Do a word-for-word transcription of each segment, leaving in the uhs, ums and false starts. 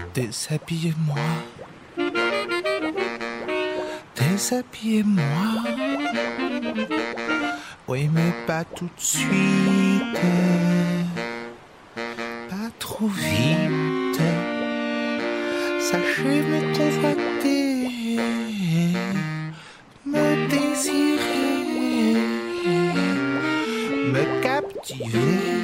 Déshabillez-moi. Déshabillez-moi. Oui, mais pas tout de suite. Pas trop vite. Sachez me convoiter, me désirer, me captiver.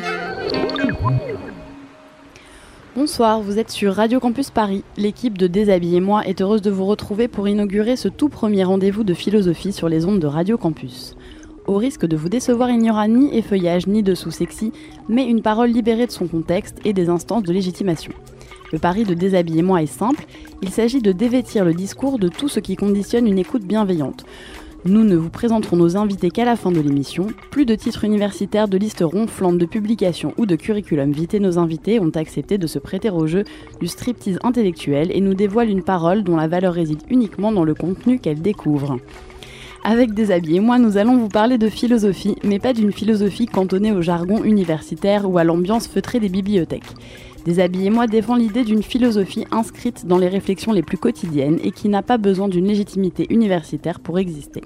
Bonsoir, vous êtes sur Radio Campus Paris. L'équipe de Déshabillez-moi est heureuse de vous retrouver pour inaugurer ce tout premier rendez-vous de philosophie sur les ondes de Radio Campus. Au risque de vous décevoir, il n'y aura ni effeuillage ni dessous sexy, mais une parole libérée de son contexte et des instances de légitimation. Le pari de Déshabillez-moi est simple, il s'agit de dévêtir le discours de tout ce qui conditionne une écoute bienveillante. Nous ne vous présenterons nos invités qu'à la fin de l'émission. Plus de titres universitaires, de listes ronflantes, de publications ou de curriculum vitae, nos invités ont accepté de se prêter au jeu du striptease intellectuel et nous dévoilent une parole dont la valeur réside uniquement dans le contenu qu'elle découvre. Avec Déshabillez-moi, nous allons vous parler de philosophie, mais pas d'une philosophie cantonnée au jargon universitaire ou à l'ambiance feutrée des bibliothèques. Déshabillez-moi défend l'idée d'une philosophie inscrite dans les réflexions les plus quotidiennes et qui n'a pas besoin d'une légitimité universitaire pour exister.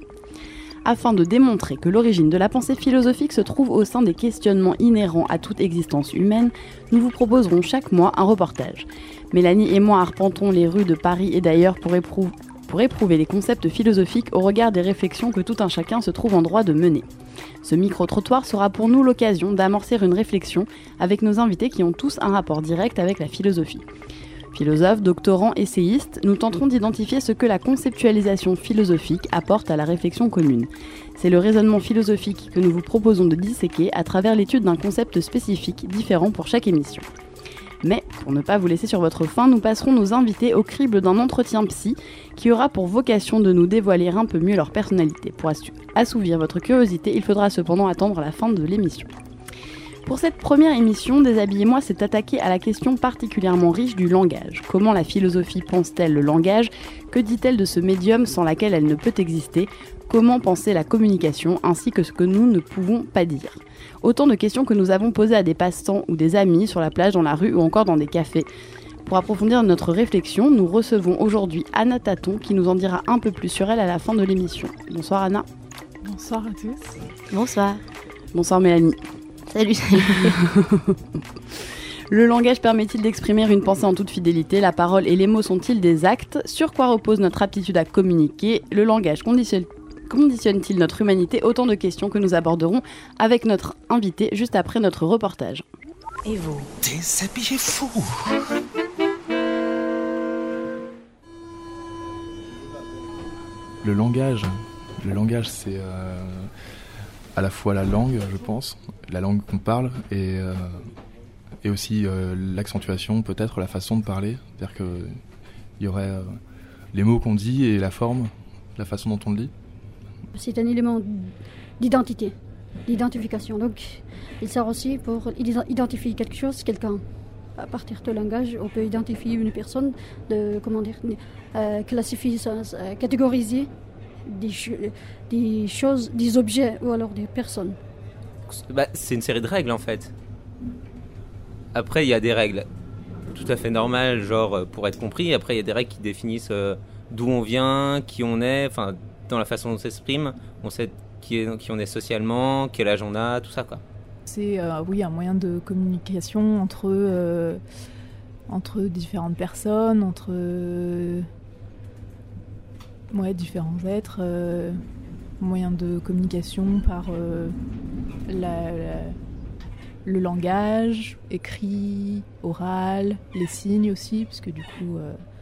Afin de démontrer que l'origine de la pensée philosophique se trouve au sein des questionnements inhérents à toute existence humaine, nous vous proposerons chaque mois un reportage. Mélanie et moi arpentons les rues de Paris et d'ailleurs pour, éprou- pour éprouver les concepts philosophiques au regard des réflexions que tout un chacun se trouve en droit de mener. Ce micro-trottoir sera pour nous l'occasion d'amorcer une réflexion avec nos invités qui ont tous un rapport direct avec la philosophie. Philosophes, doctorants, essayistes, nous tenterons d'identifier ce que la conceptualisation philosophique apporte à la réflexion commune. C'est le raisonnement philosophique que nous vous proposons de disséquer à travers l'étude d'un concept spécifique différent pour chaque émission. Mais, pour ne pas vous laisser sur votre faim, nous passerons nos invités au crible d'un entretien psy qui aura pour vocation de nous dévoiler un peu mieux leur personnalité. Pour assouvir votre curiosité, il faudra cependant attendre la fin de l'émission. Pour cette première émission, Déshabillez-moi s'est attaqué à la question particulièrement riche du langage. Comment la philosophie pense-t-elle le langage ? Que dit-elle de ce médium sans laquelle elle ne peut exister ? Comment penser la communication, ainsi que ce que nous ne pouvons pas dire ? Autant de questions que nous avons posées à des passants ou des amis sur la plage, dans la rue ou encore dans des cafés. Pour approfondir notre réflexion, nous recevons aujourd'hui Anna Taton qui nous en dira un peu plus sur elle à la fin de l'émission. Bonsoir Anna. Bonsoir à tous. Bonsoir. Bonsoir Mélanie. Salut, salut. Le langage permet-il d'exprimer une pensée en toute fidélité ? La parole et les mots sont-ils des actes ? Sur quoi repose notre aptitude à communiquer ? Le langage conditionne Conditionne-t-il notre humanité ? Autant de questions que nous aborderons avec notre invité juste après notre reportage. Et vous ? Déshabillez-vous. Le langage, le langage c'est euh, à la fois la langue, je pense, la langue qu'on parle et, euh, et aussi euh, l'accentuation, peut-être la façon de parler. C'est-à-dire qu'il y aurait euh, les mots qu'on dit et la forme, la façon dont on le dit. C'est un élément d'identité, d'identification. Donc, il sert aussi pour identifier quelque chose, quelqu'un. À partir de langage, on peut identifier une personne, de, comment dire, euh, classifier, euh, catégoriser des, ch- des choses, des objets ou alors des personnes. Bah, c'est une série de règles en fait. Après, il y a des règles tout à fait normales, genre pour être compris. Après, il y a des règles qui définissent euh, d'où on vient, qui on est, enfin. Dans la façon dont on s'exprime, on sait qui, est, qui on est socialement, quel âge on a, tout ça quoi. C'est euh, oui, un moyen de communication entre, euh, entre différentes personnes, entre euh, ouais, différents êtres, euh, moyen de communication par euh, la, la, le langage, écrit, oral, les signes aussi, puisque du coup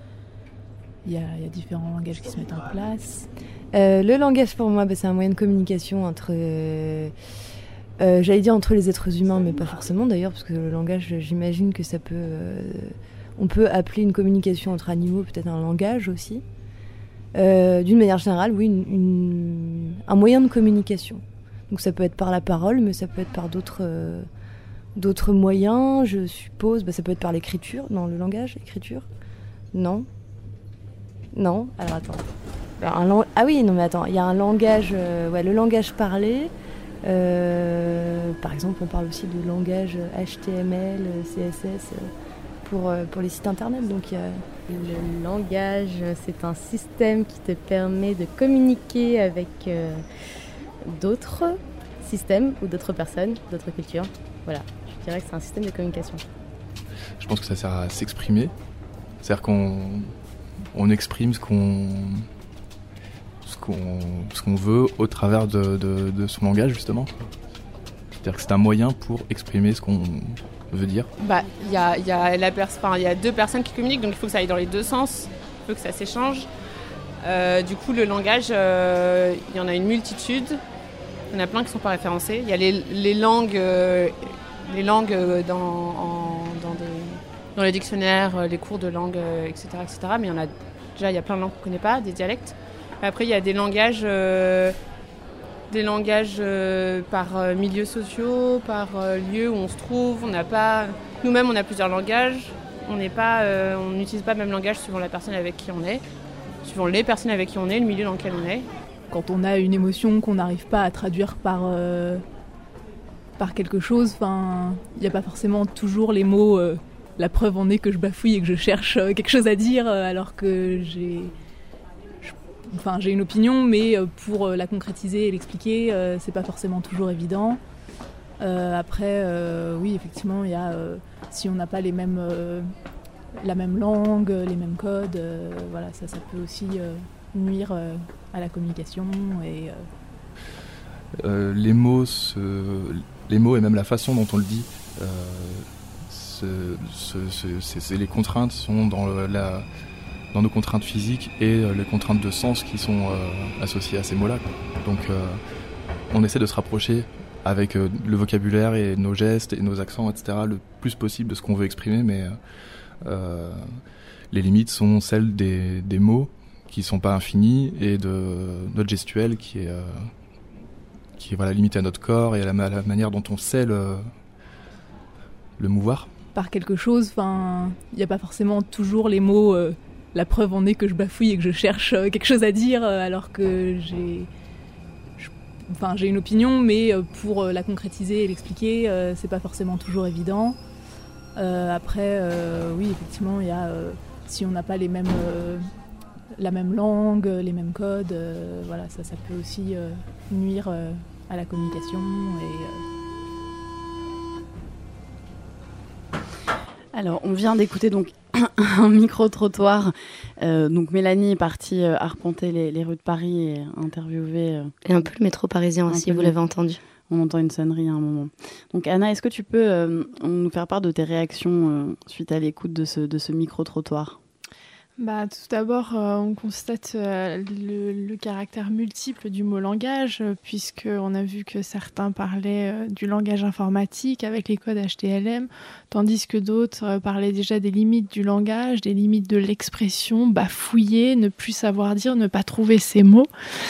il euh, y, y a différents langages qui se mettent en place. Euh, le langage pour moi, bah, c'est un moyen de communication entre, euh, euh, j'allais dire entre les êtres humains, mais pas forcément d'ailleurs, parce que le langage, j'imagine que ça peut, euh, on peut appeler une communication entre animaux peut-être un langage aussi. Euh, d'une manière générale, oui, une, une, un moyen de communication. Donc ça peut être par la parole, mais ça peut être par d'autres, euh, d'autres moyens, je suppose. Bah, ça peut être par l'écriture, non, le langage, l'écriture, non, non. Alors attends. Un lang- ah oui, non mais attends, il y a un langage, euh, ouais, le langage parlé. Euh, par exemple, on parle aussi de langage H T M L, C S S. pour, euh, pour les sites internet. Donc, il y a... Le langage, c'est un système qui te permet de communiquer avec euh, d'autres systèmes ou d'autres personnes, d'autres cultures. Voilà, je dirais que c'est un système de communication. Je pense que ça sert à s'exprimer. C'est-à-dire qu'on on exprime ce qu'on, ce qu'on, ce qu'on veut au travers de, de, de son langage, justement. C'est-à-dire que c'est un moyen pour exprimer ce qu'on veut dire. Bah, il y a, y a la pers- enfin, y a deux personnes qui communiquent, donc il faut que ça aille dans les deux sens, il faut que ça s'échange. Euh, du coup, le langage, il euh, y en a une multitude. Il y en a plein qui ne sont pas référencés. Il y a les, les langues, euh, les langues dans, en, dans, des, dans les dictionnaires, les cours de langue, euh, et cetera, et cetera. Mais il y en a déjà, il y a plein de langues qu'on ne connaît pas, des dialectes. Après, il y a des langages, euh, des langages euh, par euh, milieux sociaux, par euh, lieux où on se trouve. On n'a pas, nous-mêmes, on a plusieurs langages. On n'est pas, euh, on n'utilise pas le même langage suivant la personne avec qui on est, suivant les personnes avec qui on est, le milieu dans lequel on est. Quand on a une émotion qu'on n'arrive pas à traduire par, euh, par quelque chose, il n'y a pas forcément toujours les mots euh, « la preuve en est que je bafouille et que je cherche euh, quelque chose à dire euh, alors que j'ai, enfin, j'ai une opinion, mais euh, pour euh, la concrétiser et l'expliquer, euh, c'est pas forcément toujours évident. Euh, après, euh, oui, effectivement, il y a, euh, si on n'a pas les mêmes, euh, la même langue, les mêmes codes, euh, voilà, ça, ça peut aussi euh, nuire euh, à la communication et... Euh... Euh, les mots, se... les mots et même la façon dont on le dit, euh, ce, ce, ce, c'est, c'est les contraintes sont dans, le, la, dans nos contraintes physiques et euh, les contraintes de sens qui sont euh, associées à ces mots-là, quoi. Donc euh, on essaie de se rapprocher avec euh, le vocabulaire et nos gestes et nos accents, et cetera, le plus possible de ce qu'on veut exprimer, mais euh, les limites sont celles des, des mots qui sont pas infinis et de notre gestuelle qui est, euh, qui est voilà, limité à notre corps et à la, à la manière dont on sait le, le mouvoir. Par quelque chose, enfin, il n'y a pas forcément toujours les mots euh, « la preuve en est que je bafouille et que je cherche euh, quelque chose à dire euh, alors que j'ai, je, enfin, j'ai une opinion, mais euh, pour euh, la concrétiser et l'expliquer, euh, c'est pas forcément toujours évident. Euh, après, euh, oui, effectivement, il y a, euh, si on n'a pas les mêmes... Euh, la même langue, les mêmes codes, euh, voilà, ça, ça peut aussi euh, nuire euh, à la communication. Et, euh... Alors, on vient d'écouter donc un micro-trottoir. Euh, donc, Mélanie est partie euh, arpenter les, les rues de Paris et interviewer... Euh, et un peu le métro parisien aussi, vous l'avez entendu. On entend une sonnerie à un moment. Donc, Anna, est-ce que tu peux euh, nous faire part de tes réactions euh, suite à l'écoute de ce, de ce micro-trottoir ? Bah, tout d'abord, euh, on constate euh, le, le caractère multiple du mot langage, euh, puisqu'on a vu que certains parlaient euh, du langage informatique avec les codes H T M L, tandis que d'autres euh, parlaient déjà des limites du langage, des limites de l'expression, bafouiller, ne plus savoir dire, ne pas trouver ses mots.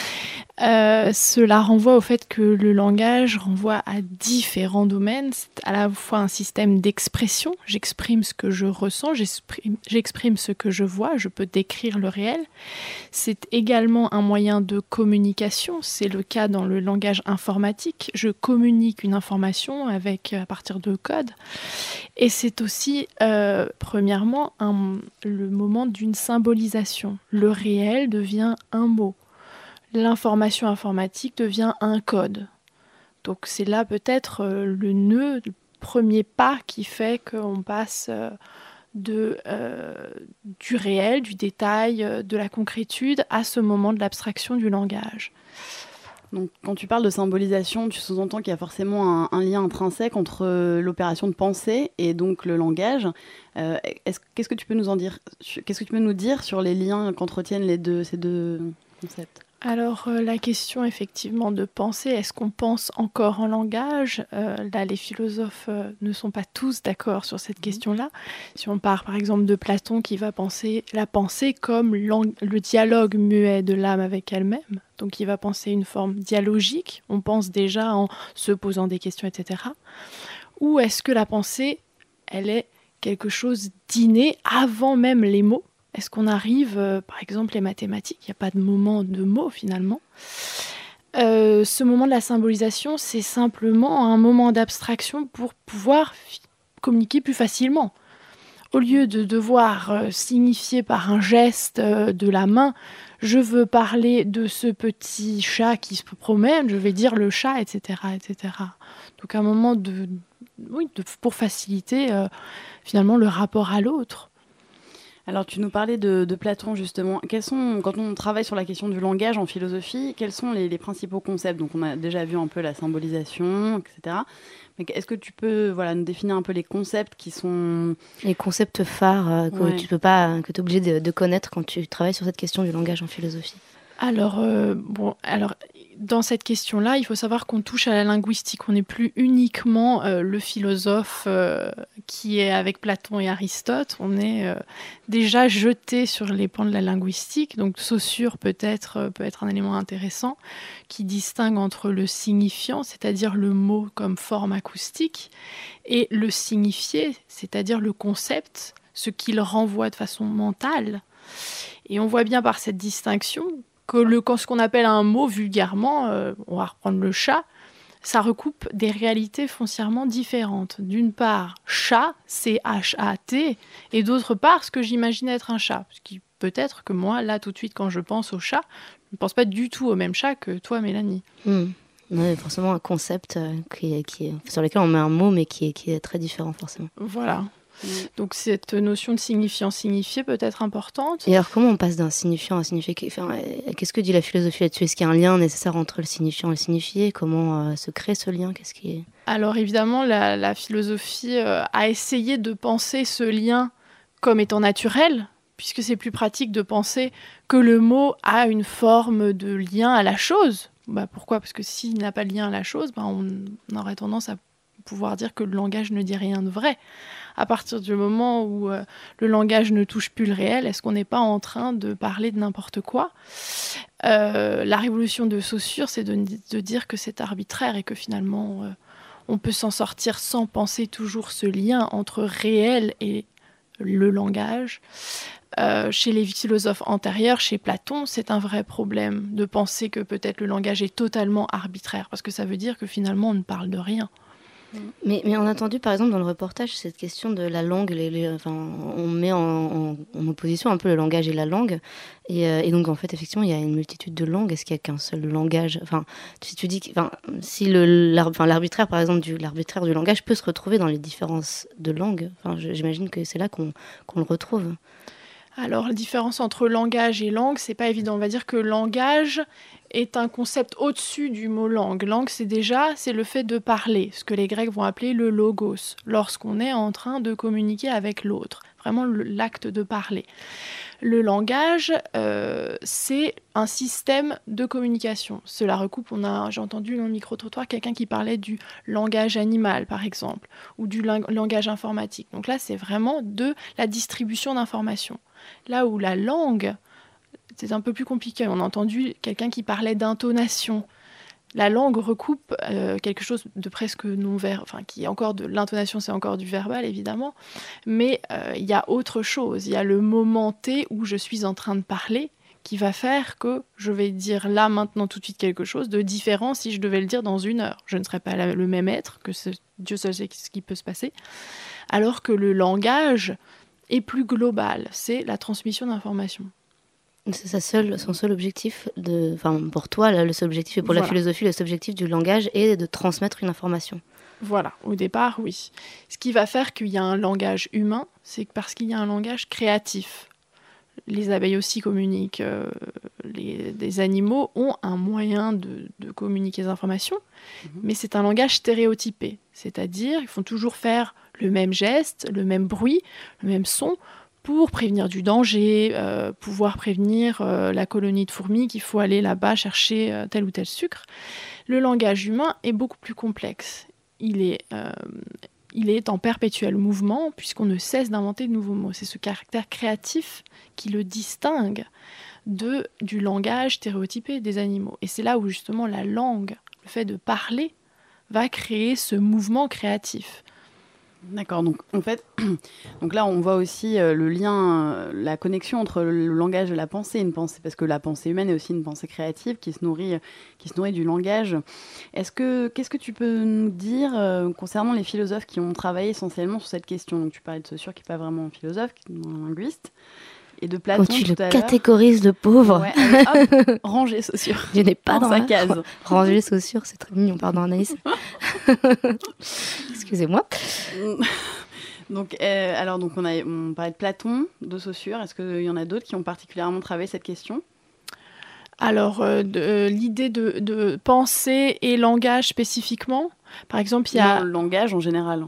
Euh, cela renvoie au fait que le langage renvoie à différents domaines. C'est à la fois un système d'expression, j'exprime ce que je ressens, j'exprime, j'exprime ce que je vois, je peux décrire le réel. C'est également un moyen de communication, c'est le cas dans le langage informatique. Je communique une information avec, à partir de codes. Et c'est aussi, euh, premièrement, un, le moment d'une symbolisation. Le réel devient un mot. L'information informatique devient un code. Donc c'est là peut-être euh, le nœud, le premier pas qui fait qu'on passe euh, de, euh, du réel, du détail, euh, de la concrétude à ce moment de l'abstraction du langage. Donc, quand tu parles de symbolisation, tu sous-entends qu'il y a forcément un, un lien intrinsèque entre euh, l'opération de pensée et donc le langage. Euh, est-ce, qu'est-ce que tu peux nous en dire, qu'est-ce que tu peux nous dire sur les liens qu'entretiennent les deux, ces deux concepts ? Alors euh, la question effectivement de penser, est-ce qu'on pense encore en langage ? euh, Là les philosophes euh, ne sont pas tous d'accord sur cette question-là. Si on part par exemple de Platon qui va penser la pensée comme le dialogue muet de l'âme avec elle-même, donc il va penser une forme dialogique, on pense déjà en se posant des questions, et cetera. Ou est-ce que la pensée, elle est quelque chose d'inné avant même les mots ? Est-ce qu'on arrive, euh, par exemple, les mathématiques, il n'y a pas de moment de mots finalement. Euh, ce moment de la symbolisation, c'est simplement un moment d'abstraction pour pouvoir fi- communiquer plus facilement. Au lieu de devoir euh, signifier par un geste euh, de la main, je veux parler de ce petit chat qui se promène, je vais dire le chat, et cetera, et cetera. Donc à un moment de, oui, de, pour faciliter euh, finalement le rapport à l'autre. Alors, tu nous parlais de, de Platon, justement. Quels sont, quand on travaille sur la question du langage en philosophie, quels sont les, les principaux concepts ? Donc, on a déjà vu un peu la symbolisation, et cetera. Mais est-ce que tu peux voilà, nous définir un peu les concepts qui sont... Les concepts phares euh, que Ouais. tu peux pas, que tu es obligé de, de connaître quand tu travailles sur cette question du langage en philosophie. Alors, euh, bon, alors, dans cette question-là, il faut savoir qu'on touche à la linguistique. On n'est plus uniquement euh, le philosophe euh, qui est avec Platon et Aristote. On est euh, déjà jeté sur les pans de la linguistique. Donc, Saussure peut-être euh, peut être un élément intéressant qui distingue entre le signifiant, c'est-à-dire le mot comme forme acoustique, et le signifié, c'est-à-dire le concept, ce qu'il renvoie de façon mentale. Et on voit bien par cette distinction que le, quand ce qu'on appelle un mot vulgairement, euh, on va reprendre le chat, ça recoupe des réalités foncièrement différentes. D'une part, chat, C H A T, et d'autre part, ce que j'imagine être un chat. Parce que peut-être que moi, là, tout de suite, quand je pense au chat, je ne pense pas du tout au même chat que toi, Mélanie. Mmh. Ouais, forcément un concept euh, qui est, qui est, sur lequel on met un mot, mais qui est, qui est très différent, forcément. Voilà. Donc cette notion de signifiant-signifié peut être importante. Et alors comment on passe d'un signifiant à un signifié ? Enfin, qu'est-ce que dit la philosophie là-dessus ? Est-ce qu'il y a un lien nécessaire entre le signifiant et le signifié ? Comment euh, se crée ce lien ? Qu'est-ce qui est... Alors évidemment, la, la philosophie euh, a essayé de penser ce lien comme étant naturel, puisque c'est plus pratique de penser que le mot a une forme de lien à la chose. Bah, pourquoi ? Parce que s'il n'a pas de lien à la chose, bah, on, on aurait tendance à pouvoir dire que le langage ne dit rien de vrai. À partir du moment où euh, le langage ne touche plus le réel, est-ce qu'on n'est pas en train de parler de n'importe quoi ? euh, La révolution de Saussure, c'est de, de dire que c'est arbitraire et que finalement, euh, on peut s'en sortir sans penser toujours ce lien entre réel et le langage. Euh, chez les philosophes antérieurs, chez Platon, c'est un vrai problème de penser que peut-être le langage est totalement arbitraire, parce que ça veut dire que finalement, on ne parle de rien. Mais, mais on a entendu par exemple dans le reportage cette question de la langue, les, les, enfin, on met en, en, en opposition un peu le langage et la langue, et, euh, et donc en fait effectivement il y a une multitude de langues. Est-ce qu'il n'y a qu'un seul langage ? Enfin, tu, tu dis que, enfin, si le, l'ar, enfin, l'arbitraire par exemple du, l'arbitraire du langage peut se retrouver dans les différences de langue, enfin, j'imagine que c'est là qu'on, qu'on le retrouve. Alors la différence entre langage et langue, c'est pas évident. On va dire que langage est un concept au-dessus du mot langue. Langue, c'est déjà c'est le fait de parler, ce que les Grecs vont appeler le logos, lorsqu'on est en train de communiquer avec l'autre. Vraiment l'acte de parler. Le langage, euh, c'est un système de communication. Cela recoupe, on a, j'ai entendu dans le micro-trottoir quelqu'un qui parlait du langage animal, par exemple, ou du lang- langage informatique. Donc là, c'est vraiment de la distribution d'informations. Là où la langue, c'est un peu plus compliqué. On a entendu quelqu'un qui parlait d'intonation. La langue recoupe euh, quelque chose de presque non-verbal, enfin qui est encore de l'intonation, c'est encore du verbal évidemment, mais euh, il y a autre chose. Il y a le moment T où je suis en train de parler qui va faire que je vais dire là maintenant tout de suite quelque chose de différent si je devais le dire dans une heure. Je ne serais pas la, le même être, que ce, Dieu seul sait ce qui peut se passer, alors que le langage est plus global, c'est la transmission d'informations. C'est sa seule, son seul objectif, de, enfin pour toi, là, le seul objectif, et pour voilà. la philosophie, le seul objectif du langage est de transmettre une information. Voilà, au départ, oui. Ce qui va faire qu'il y a un langage humain, c'est parce qu'il y a un langage créatif. Les abeilles aussi communiquent, euh, les, les animaux ont un moyen de, de communiquer des informations, mmh. mais c'est un langage stéréotypé, c'est-à-dire ils font toujours faire le même geste, le même bruit, le même son, pour prévenir du danger, euh, pouvoir prévenir euh, la colonie de fourmis qu'il faut aller là-bas chercher euh, tel ou tel sucre. Le langage humain est beaucoup plus complexe. Il est, euh, il est en perpétuel mouvement puisqu'on ne cesse d'inventer de nouveaux mots. C'est ce caractère créatif qui le distingue de, du langage stéréotypé des animaux. Et c'est là où justement la langue, le fait de parler, va créer ce mouvement créatif. D'accord, donc en fait, donc là on voit aussi euh, le lien, euh, la connexion entre le langage et la pensée, une pensée, parce que la pensée humaine est aussi une pensée créative qui se nourrit, qui se nourrit du langage. Est-ce que, qu'est-ce que tu peux nous dire euh, concernant les philosophes qui ont travaillé essentiellement sur cette question? Donc tu parlais de Saussure qui n'est pas vraiment un philosophe, qui est un linguiste, et de Platon Quand tu tout le à catégorises de pauvre. Ouais, allez, hop, ranger Saussure. Je n'ai pas dans dans sa la case. Ranger Saussure, c'est très mignon, pardon Anaïs. Excusez-moi. Donc, euh, alors, donc on, a, on parlait de Platon, de Saussure. Est-ce qu'il y en a d'autres qui ont particulièrement travaillé cette question? Alors, euh, de, euh, l'idée de, de pensée et langage spécifiquement, par exemple, il y a... Non, le langage en général.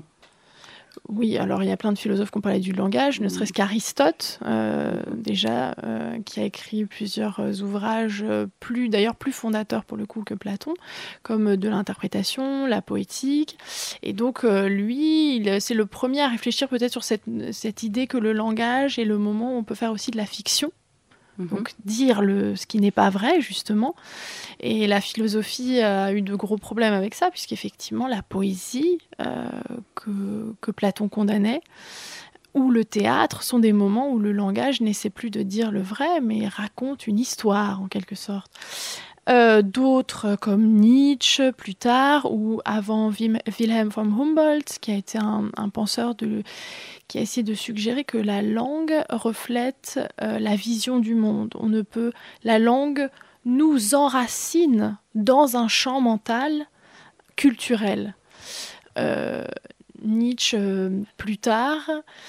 Oui, alors il y a plein de philosophes qui ont parlé du langage, ne serait-ce qu'Aristote, euh, déjà, euh, qui a écrit plusieurs ouvrages, euh, plus d'ailleurs plus fondateurs pour le coup que Platon, comme de l'interprétation, la poétique. Et donc, euh, lui, il, c'est le premier à réfléchir peut-être sur cette, cette idée que le langage est le moment où on peut faire aussi de la fiction. Donc dire le, ce qui n'est pas vrai, justement. Et la philosophie a eu de gros problèmes avec ça, puisqu'effectivement, la poésie euh, que, que Platon condamnait, ou le théâtre, sont des moments où le langage n'essaie plus de dire le vrai, mais raconte une histoire, en quelque sorte. Euh, d'autres, comme Nietzsche, plus tard, ou avant Wilhelm von Humboldt, qui a été un, un penseur de... qui a essayé de suggérer que la langue reflète euh, la vision du monde. On ne peut, la langue nous enracine dans un champ mental culturel. Euh, Nietzsche, euh, plus tard,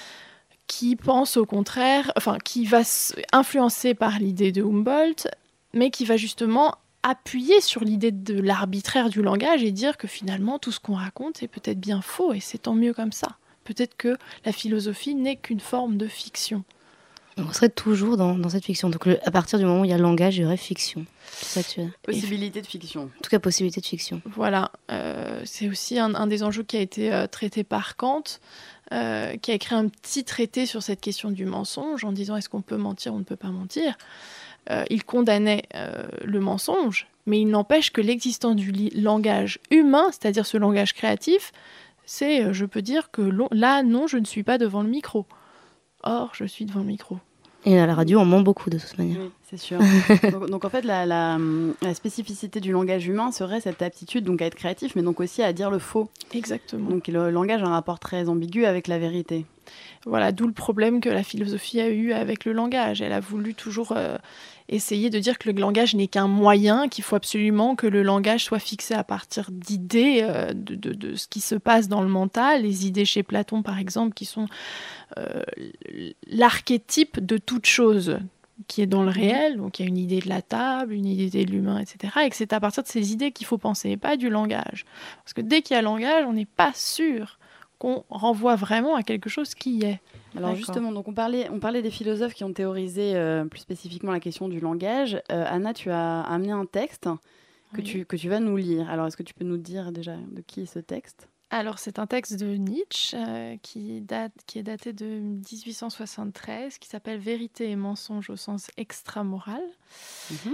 qui pense au contraire, enfin, qui va influencer par l'idée de Humboldt, mais qui va justement appuyer sur l'idée de l'arbitraire du langage et dire que finalement, tout ce qu'on raconte est peut-être bien faux, et c'est tant mieux comme ça. Peut-être que la philosophie n'est qu'une forme de fiction. On serait toujours dans, dans cette fiction. Donc, le, à partir du moment où il y a langage, il y aurait fiction. C'est ça que tu... Possibilité de fiction. En tout cas, possibilité de fiction. Voilà. Euh, c'est aussi un, un des enjeux qui a été euh, traité par Kant, euh, qui a écrit un petit traité sur cette question du mensonge, en disant est-ce qu'on peut mentir ou on ne peut pas mentir. Euh, il condamnait euh, le mensonge, mais il n'empêche que l'existence du li- langage humain, c'est-à-dire ce langage créatif, c'est, euh, je peux dire que là, non, je ne suis pas devant le micro. Or, je suis devant le micro. Et à la radio, on ment beaucoup de toute manière. Oui, c'est sûr. donc, donc en fait, la, la, la spécificité du langage humain serait cette aptitude donc, à être créatif, mais donc aussi à dire le faux. Exactement. Donc le langage a un rapport très ambigu avec la vérité. Voilà, d'où le problème que la philosophie a eu avec le langage. Elle a voulu toujours euh, essayer de dire que le langage n'est qu'un moyen, qu'il faut absolument que le langage soit fixé à partir d'idées, euh, de, de, de ce qui se passe dans le mental. Les idées chez Platon, par exemple, qui sont euh, l'archétype de toute chose qui est dans le réel. Donc il y a une idée de la table, une idée de l'humain, et cetera. Et que c'est à partir de ces idées qu'il faut penser, et pas du langage. Parce que dès qu'il y a langage, on n'est pas sûr qu'on renvoie vraiment à quelque chose qui y est. Alors D'accord. justement, donc on parlait, on parlait des philosophes qui ont théorisé euh, plus spécifiquement la question du langage. Euh, Anna, tu as amené un texte que, Oui. tu, que tu vas nous lire. Alors est-ce que tu peux nous dire déjà de qui est ce texte? Alors c'est un texte de Nietzsche euh, qui, date, qui est daté de dix-huit cent soixante-treize, qui s'appelle « Vérité et mensonge au sens extramoral ». Mm-hmm.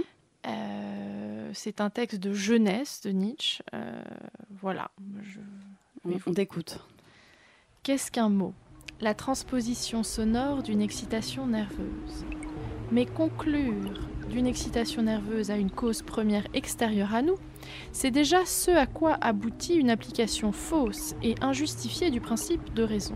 Euh, c'est un texte de jeunesse de Nietzsche. Euh, voilà. Je... On, on t'écoute. Qu'est-ce qu'un mot? La transposition sonore d'une excitation nerveuse. Mais conclure d'une excitation nerveuse à une cause première extérieure à nous, c'est déjà ce à quoi aboutit une application fausse et injustifiée du principe de raison.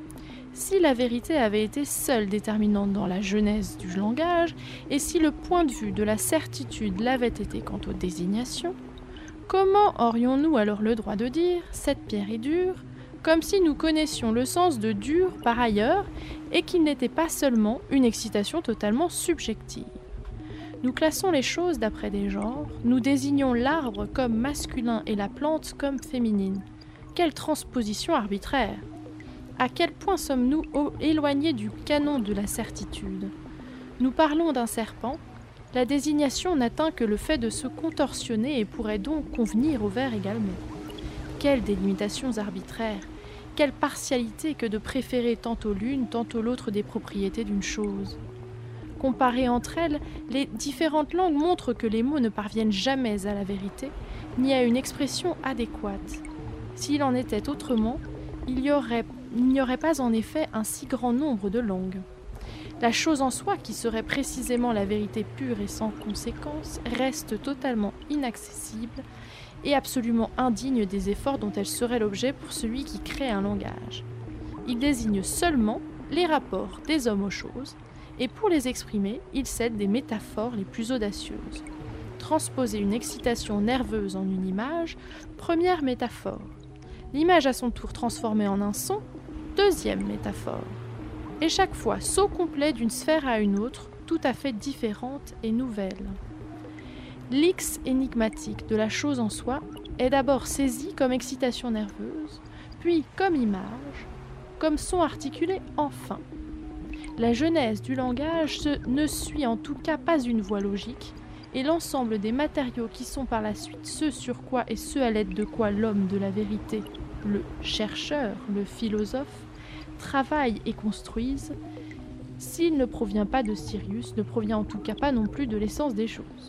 Si la vérité avait été seule déterminante dans la genèse du langage, et si le point de vue de la certitude l'avait été quant aux désignations, comment aurions-nous alors le droit de dire « cette pierre est dure » comme si nous connaissions le sens de dur par ailleurs et qu'il n'était pas seulement une excitation totalement subjective. Nous classons les choses d'après des genres, nous désignons l'arbre comme masculin et la plante comme féminine. Quelle transposition arbitraire! À quel point sommes-nous éloignés du canon de la certitude? Nous parlons d'un serpent, la désignation n'atteint que le fait de se contorsionner et pourrait donc convenir au ver également. Quelles délimitations arbitraires! Quelle partialité que de préférer tantôt l'une, tantôt l'autre des propriétés d'une chose. Comparées entre elles, les différentes langues montrent que les mots ne parviennent jamais à la vérité, ni à une expression adéquate. S'il en était autrement, il y aurait il n'y aurait pas en effet un si grand nombre de langues. La chose en soi, qui serait précisément la vérité pure et sans conséquence, reste totalement inaccessible et absolument indigne des efforts dont elle serait l'objet pour celui qui crée un langage. Il désigne seulement les rapports des hommes aux choses, et pour les exprimer, il cède des métaphores les plus audacieuses. Transposer une excitation nerveuse en une image, première métaphore. L'image à son tour transformée en un son, deuxième métaphore. Et chaque fois saut complet d'une sphère à une autre, tout à fait différente et nouvelle. L'X énigmatique de la chose en soi est d'abord saisi comme excitation nerveuse, puis comme image, comme son articulé enfin. La genèse du langage se- ne suit en tout cas pas une voie logique, et l'ensemble des matériaux qui sont par la suite ceux sur quoi et ceux à l'aide de quoi l'homme de la vérité, le chercheur, le philosophe, travaille et construise, s'il ne provient pas de Sirius, ne provient en tout cas pas non plus de l'essence des choses.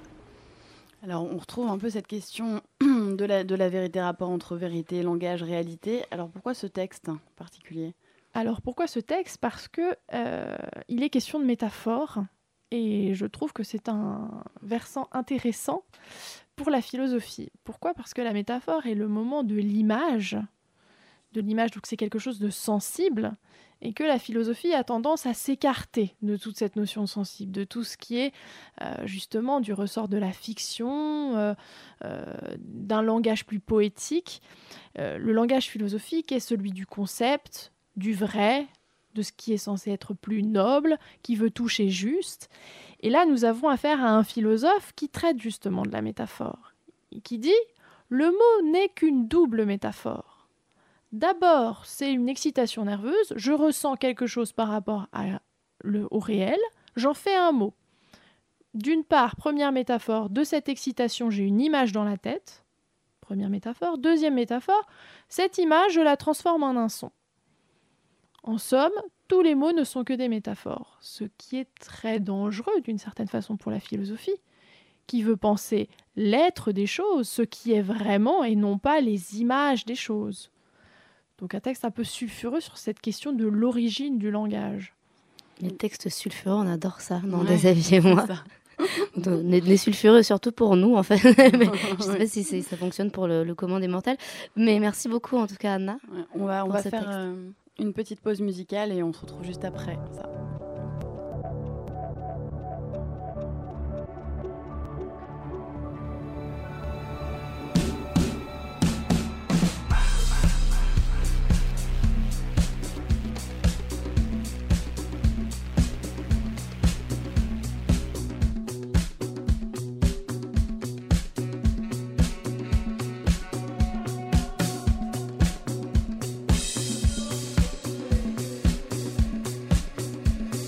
Alors, on retrouve un peu cette question de la, de la vérité, rapport entre vérité, langage, réalité. Alors, pourquoi ce texte en particulier ? Alors pourquoi ce texte ? Parce que euh, il est question de métaphore, et je trouve que c'est un versant intéressant pour la philosophie. Pourquoi ? Parce que la métaphore est le moment de l'image, de l'image, donc c'est quelque chose de sensible, et que la philosophie a tendance à s'écarter de toute cette notion sensible, de tout ce qui est euh, justement du ressort de la fiction, euh, euh, d'un langage plus poétique. Euh, le langage philosophique est celui du concept, du vrai, de ce qui est censé être plus noble, qui veut toucher juste. Et là, nous avons affaire à un philosophe qui traite justement de la métaphore, et qui dit « Le mot n'est qu'une double métaphore. D'abord, c'est une excitation nerveuse, je ressens quelque chose par rapport à le, au réel, j'en fais un mot. D'une part, première métaphore, de cette excitation, j'ai une image dans la tête. Première métaphore. Deuxième métaphore, cette image, je la transforme en un son. En somme, tous les mots ne sont que des métaphores, ce qui est très dangereux d'une certaine façon pour la philosophie, qui veut penser l'être des choses, ce qui est vraiment, et non pas les images des choses. Donc un texte un peu sulfureux sur cette question de l'origine du langage. Les textes sulfureux, on adore ça, dans Ouais, Des avis et moi. c'est Les, les sulfureux, surtout pour nous, en fait. Mais je ne sais pas si c'est- ça fonctionne pour le, le commun des mortels. Mais merci beaucoup, en tout cas, Anna. Ouais, on va, on Pour va ce faire texte. euh, une petite pause musicale et on se retrouve juste après ça. Thank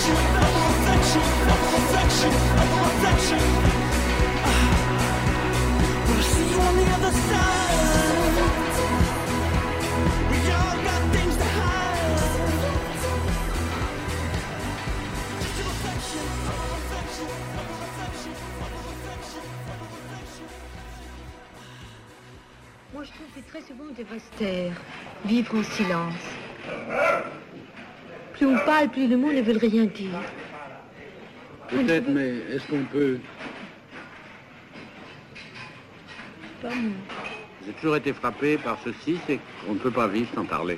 Moi, je trouve que c'est très souvent on devrait se taire, vivre en silence. Plus on parle, plus les mots ne veulent rien dire. Peut-être, mais est-ce qu'on peut... Pas moi. J'ai toujours été frappé par ceci, c'est qu'on ne peut pas vivre sans parler.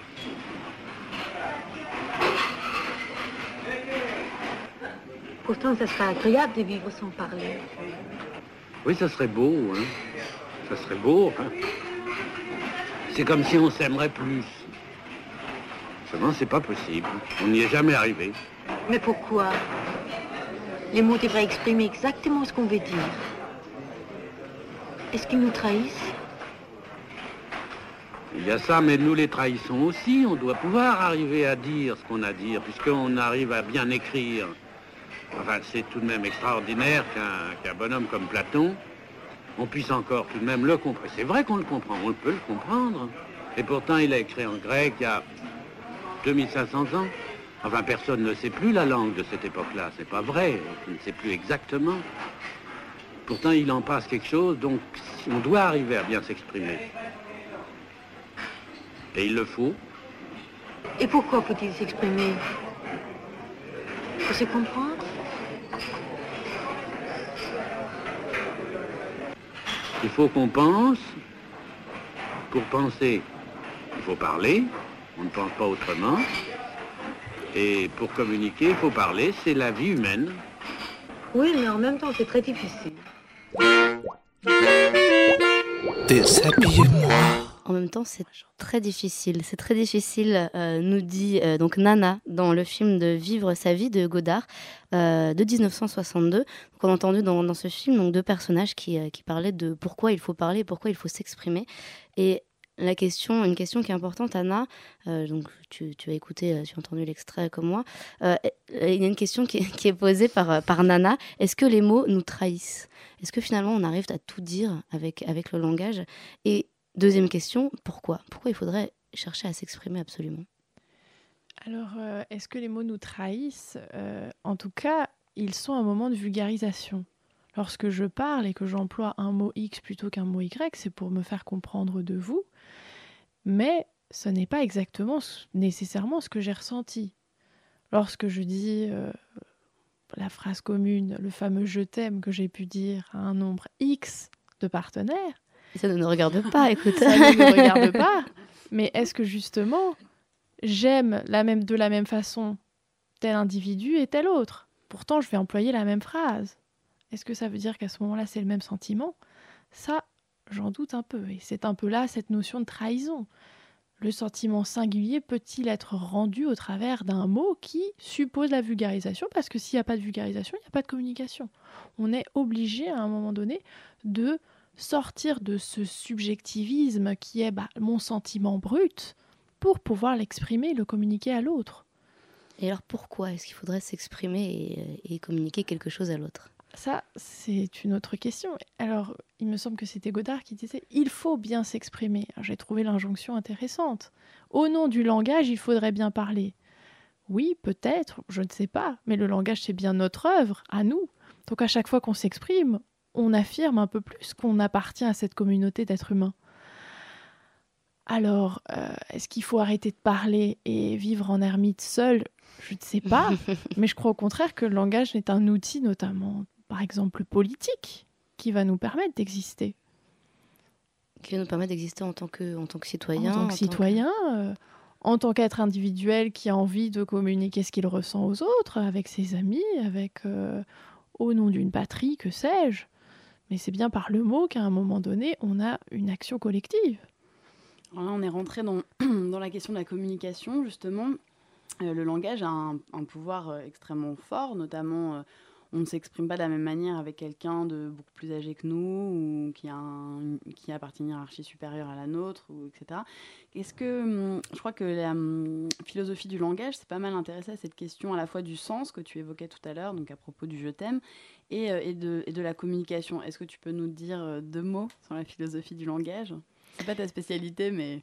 Pourtant, ça serait agréable de vivre sans parler. Oui, ça serait beau, hein. Ça serait beau, hein. C'est comme si on s'aimerait plus. Seulement, c'est pas possible. On n'y est jamais arrivé. Mais pourquoi? Les mots devraient exprimer exactement ce qu'on veut dire. Est-ce qu'ils nous trahissent? Il y a ça, mais nous les trahissons aussi. On doit pouvoir arriver à dire ce qu'on a à dire, puisqu'on arrive à bien écrire. Enfin, c'est tout de même extraordinaire qu'un qu'un bonhomme comme Platon, on puisse encore tout de même le comprendre. C'est vrai qu'on le comprend, on peut le comprendre. Et pourtant, il a écrit en grec il y a deux mille cinq cents ans. Enfin, personne ne sait plus la langue de cette époque-là. C'est pas vrai, on ne sait plus exactement. Pourtant, il en passe quelque chose, donc on doit arriver à bien s'exprimer. Et il le faut. Et pourquoi faut-il s'exprimer? Pour se comprendre? Il faut qu'on pense. Pour penser, il faut parler. On ne pense pas autrement. Et pour communiquer, il faut parler. C'est la vie humaine. Oui, mais en même temps, c'est très difficile. Déshabillez-moi. En même temps, c'est très difficile. C'est très difficile, euh, nous dit euh, donc Nana dans le film de Vivre sa vie de Godard euh, de dix-neuf cent soixante-deux. Donc, on a entendu dans, dans ce film donc, deux personnages qui, euh, qui parlaient de pourquoi il faut parler, pourquoi il faut s'exprimer. Et la question, une question qui est importante, Anna, euh, donc tu, tu as écouté, euh, tu as entendu l'extrait comme moi, euh, il y a une question qui, qui est posée par, par Nana. Est-ce que les mots nous trahissent? Est-ce que finalement on arrive à tout dire avec, avec le langage? Et deuxième question, pourquoi? Pourquoi il faudrait chercher à s'exprimer absolument? Alors, euh, est-ce que les mots nous trahissent? euh, En tout cas, ils sont un moment de vulgarisation. Lorsque je parle et que j'emploie un mot X plutôt qu'un mot Y, c'est pour me faire comprendre de vous. Mais ce n'est pas exactement nécessairement ce que j'ai ressenti. Lorsque je dis euh, la phrase commune, le fameux « je t'aime » que j'ai pu dire à un nombre X de partenaires... Ça ne nous regarde pas, écoute. Ça ne nous regarde pas. Mais est-ce que justement, j'aime la même, de la même façon tel individu et tel autre? Pourtant, je vais employer la même phrase. Est-ce que ça veut dire qu'à ce moment-là, c'est le même sentiment? Ça, j'en doute un peu. Et c'est un peu là cette notion de trahison. Le sentiment singulier peut-il être rendu au travers d'un mot qui suppose la vulgarisation? Parce que s'il n'y a pas de vulgarisation, il n'y a pas de communication. On est obligé à un moment donné de sortir de ce subjectivisme qui est bah, mon sentiment brut pour pouvoir l'exprimer et le communiquer à l'autre. Et alors pourquoi est-ce qu'il faudrait s'exprimer et, et communiquer quelque chose à l'autre? Ça, c'est une autre question. Alors, il me semble que c'était Godard qui disait « il faut bien s'exprimer ». J'ai trouvé l'injonction intéressante. Au nom du langage, il faudrait bien parler. Oui, peut-être, je ne sais pas, mais le langage, c'est bien notre œuvre, à nous. Donc à chaque fois qu'on s'exprime, on affirme un peu plus qu'on appartient à cette communauté d'êtres humains. Alors, euh, est-ce qu'il faut arrêter de parler et vivre en ermite seul? Je ne sais pas, mais je crois au contraire que le langage est un outil, notamment, par exemple, politique, qui va nous permettre d'exister. Qui va nous permettre d'exister en tant que, en tant que citoyen. En tant que en citoyen, tant que... Euh, en tant qu'être individuel qui a envie de communiquer ce qu'il ressent aux autres, avec ses amis, avec euh, au nom d'une patrie, que sais-je. Mais c'est bien par le mot qu'à un moment donné, on a une action collective. Alors là, on est rentré dans, dans la question de la communication, justement. Euh, le langage a un, un pouvoir euh, extrêmement fort, notamment, euh, on ne s'exprime pas de la même manière avec quelqu'un de beaucoup plus âgé que nous ou qui, a un, qui appartient à une hiérarchie supérieure à la nôtre, ou, et cetera. Est-ce que, je crois que la um, philosophie du langage s'est pas mal intéressée à cette question à la fois du sens que tu évoquais tout à l'heure, donc à propos du je t'aime, et, euh, et, de, et de la communication. Est-ce que tu peux nous dire deux mots sur la philosophie du langage ? C'est pas ta spécialité, mais...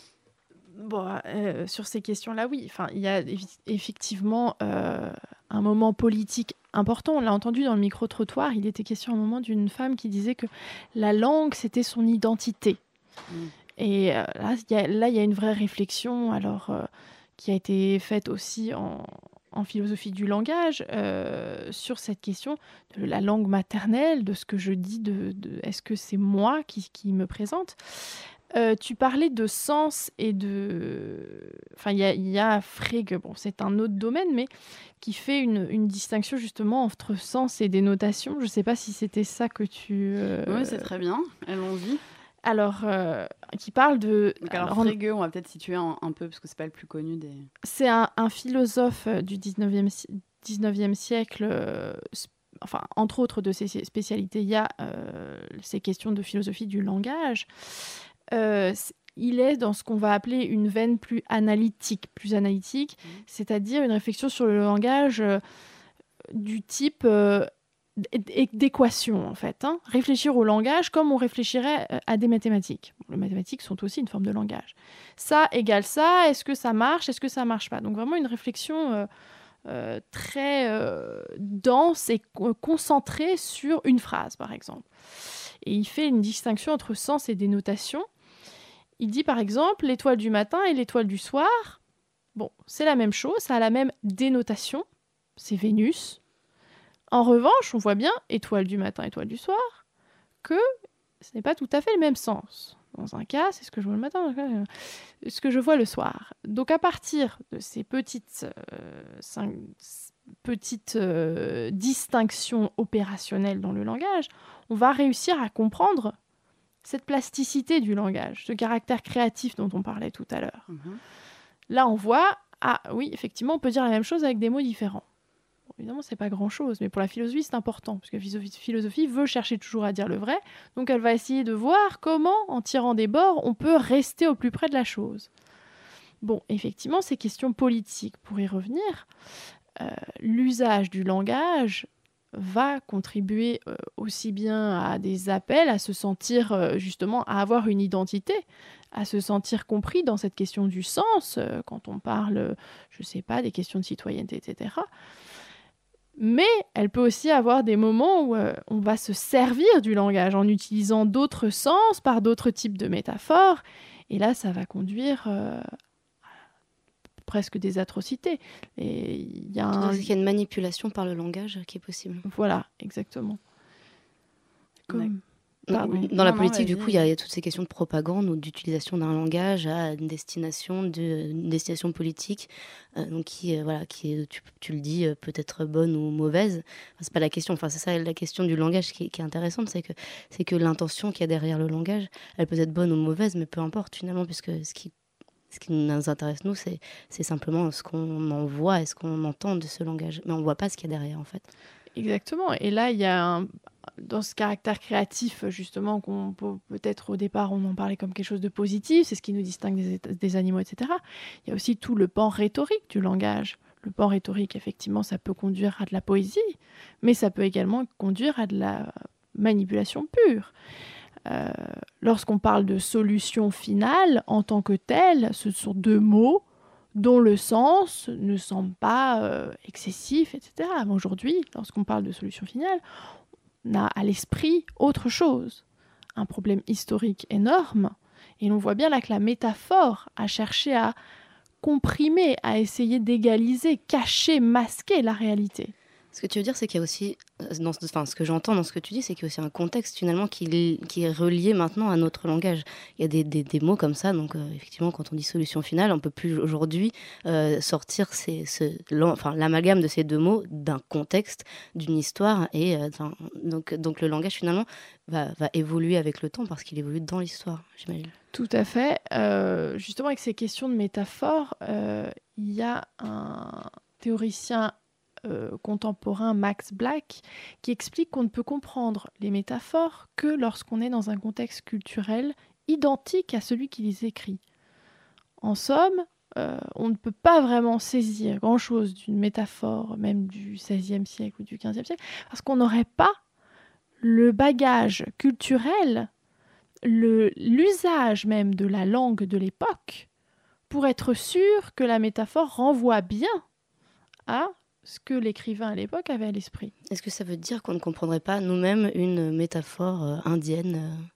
Bon, euh, sur ces questions-là, oui. Enfin, il y a effectivement euh, un moment politique important. On l'a entendu dans le micro-trottoir. Il était question à un moment d'une femme qui disait que la langue, c'était son identité. Mmh. Et euh, là, il y a, là, il y a une vraie réflexion, alors, euh, qui a été faite aussi en, en philosophie du langage, euh, sur cette question de la langue maternelle, de ce que je dis, de, de est-ce que c'est moi qui, qui me présente ? Euh, tu parlais de sens et de... Enfin, il y a, y a Frege, bon, c'est un autre domaine, mais qui fait une, une distinction justement entre sens et dénotation. Je ne sais pas si c'était ça que tu... Euh... Oui, c'est très bien. Allons-y. Alors, euh, qui parle de... Donc, alors, alors Frege, on va peut-être situer un, un peu, parce que ce n'est pas le plus connu des... C'est un, un philosophe du dix-neuvième siècle, euh, enfin, entre autres de ses spécialités, il y a euh, ces questions de philosophie du langage. Euh, il est dans ce qu'on va appeler une veine plus analytique, plus analytique, mmh. c'est-à-dire une réflexion sur le langage euh, du type euh, d'équation, en fait. Hein. Réfléchir au langage comme on réfléchirait à des mathématiques. Les mathématiques sont aussi une forme de langage. Ça égale ça, est-ce que ça marche, est-ce que ça marche pas ? Donc vraiment une réflexion euh, euh, très euh, dense et concentrée sur une phrase, par exemple. Et il fait une distinction entre sens et dénotation. Il dit par exemple l'étoile du matin et l'étoile du soir. Bon, c'est la même chose, ça a la même dénotation, c'est Vénus. En revanche, on voit bien étoile du matin, étoile du soir, que ce n'est pas tout à fait le même sens. Dans un cas, c'est ce que je vois le matin, dans un cas, ce que je vois le soir. Donc à partir de ces petites, euh, cinq, petites euh, distinctions opérationnelles dans le langage, on va réussir à comprendre cette plasticité du langage, ce caractère créatif dont on parlait tout à l'heure. Mmh. Là, on voit, ah oui, effectivement, on peut dire la même chose avec des mots différents. Bon, évidemment, c'est pas grand-chose, mais pour la philosophie, c'est important, parce que la philosophie veut chercher toujours à dire le vrai, donc elle va essayer de voir comment, en tirant des bords, on peut rester au plus près de la chose. Bon, effectivement, ces questions politiques, pour y revenir, euh, l'usage du langage va contribuer euh, aussi bien à des appels, à se sentir euh, justement, à avoir une identité, à se sentir compris dans cette question du sens, euh, quand on parle, euh, je ne sais pas, des questions de citoyenneté, et cetera. Mais elle peut aussi avoir des moments où euh, on va se servir du langage en utilisant d'autres sens, par d'autres types de métaphores, et là, ça va conduire... Euh, presque des atrocités. Et il y a un... qu'il y a une manipulation par le langage qui est possible. Voilà, exactement. Comme... Dans, dans la politique, non, du coup, il y, y a toutes ces questions de propagande ou d'utilisation d'un langage à une destination, de, une destination politique, euh, donc qui, euh, voilà, qui est, tu, tu le dis, euh, peut-être bonne ou mauvaise. Enfin, c'est pas la question. Enfin, c'est ça la question du langage qui, qui est intéressante, c'est que c'est que l'intention qu'il y a derrière le langage, elle peut être bonne ou mauvaise, mais peu importe finalement, puisque ce qui Ce qui nous intéresse, nous, c'est, c'est simplement ce qu'on en voit et ce qu'on entend de ce langage. Mais on ne voit pas ce qu'il y a derrière, en fait. Exactement. Et là, il y a un, dans ce caractère créatif, justement, qu'on peut, peut-être au départ, on en parlait comme quelque chose de positif, c'est ce qui nous distingue des, des animaux, et cetera. Il y a aussi tout le pan rhétorique du langage. Le pan rhétorique, effectivement, ça peut conduire à de la poésie, mais ça peut également conduire à de la manipulation pure. Euh, lorsqu'on parle de solution finale, en tant que telle, ce sont deux mots dont le sens ne semble pas euh, excessif, et cetera. Mais aujourd'hui, lorsqu'on parle de solution finale, on a à l'esprit autre chose, un problème historique énorme, et l'on voit bien là que la métaphore a cherché à comprimer, à essayer d'égaliser, cacher, masquer la réalité. Ce que tu veux dire, c'est qu'il y a aussi, dans ce, enfin, ce que j'entends dans ce que tu dis, c'est qu'il y a aussi un contexte finalement qui, qui est relié maintenant à notre langage. Il y a des, des, des mots comme ça, donc euh, effectivement, quand on dit solution finale, on ne peut plus aujourd'hui euh, sortir ces, ce, enfin, l'amalgame de ces deux mots d'un contexte, d'une histoire, et euh, donc, donc le langage finalement va, va évoluer avec le temps parce qu'il évolue dans l'histoire, j'imagine. Tout à fait. Euh, justement, avec ces questions de métaphore, euh, il y a un théoricien euh, contemporain Max Black qui explique qu'on ne peut comprendre les métaphores que lorsqu'on est dans un contexte culturel identique à celui qui les écrit. En somme, euh, on ne peut pas vraiment saisir grand-chose d'une métaphore, même du seizième siècle ou du quinzième siècle, parce qu'on n'aurait pas le bagage culturel, le, l'usage même de la langue de l'époque, pour être sûr que la métaphore renvoie bien à ce que l'écrivain à l'époque avait à l'esprit. Est-ce que ça veut dire qu'on ne comprendrait pas nous-mêmes une métaphore euh, indienne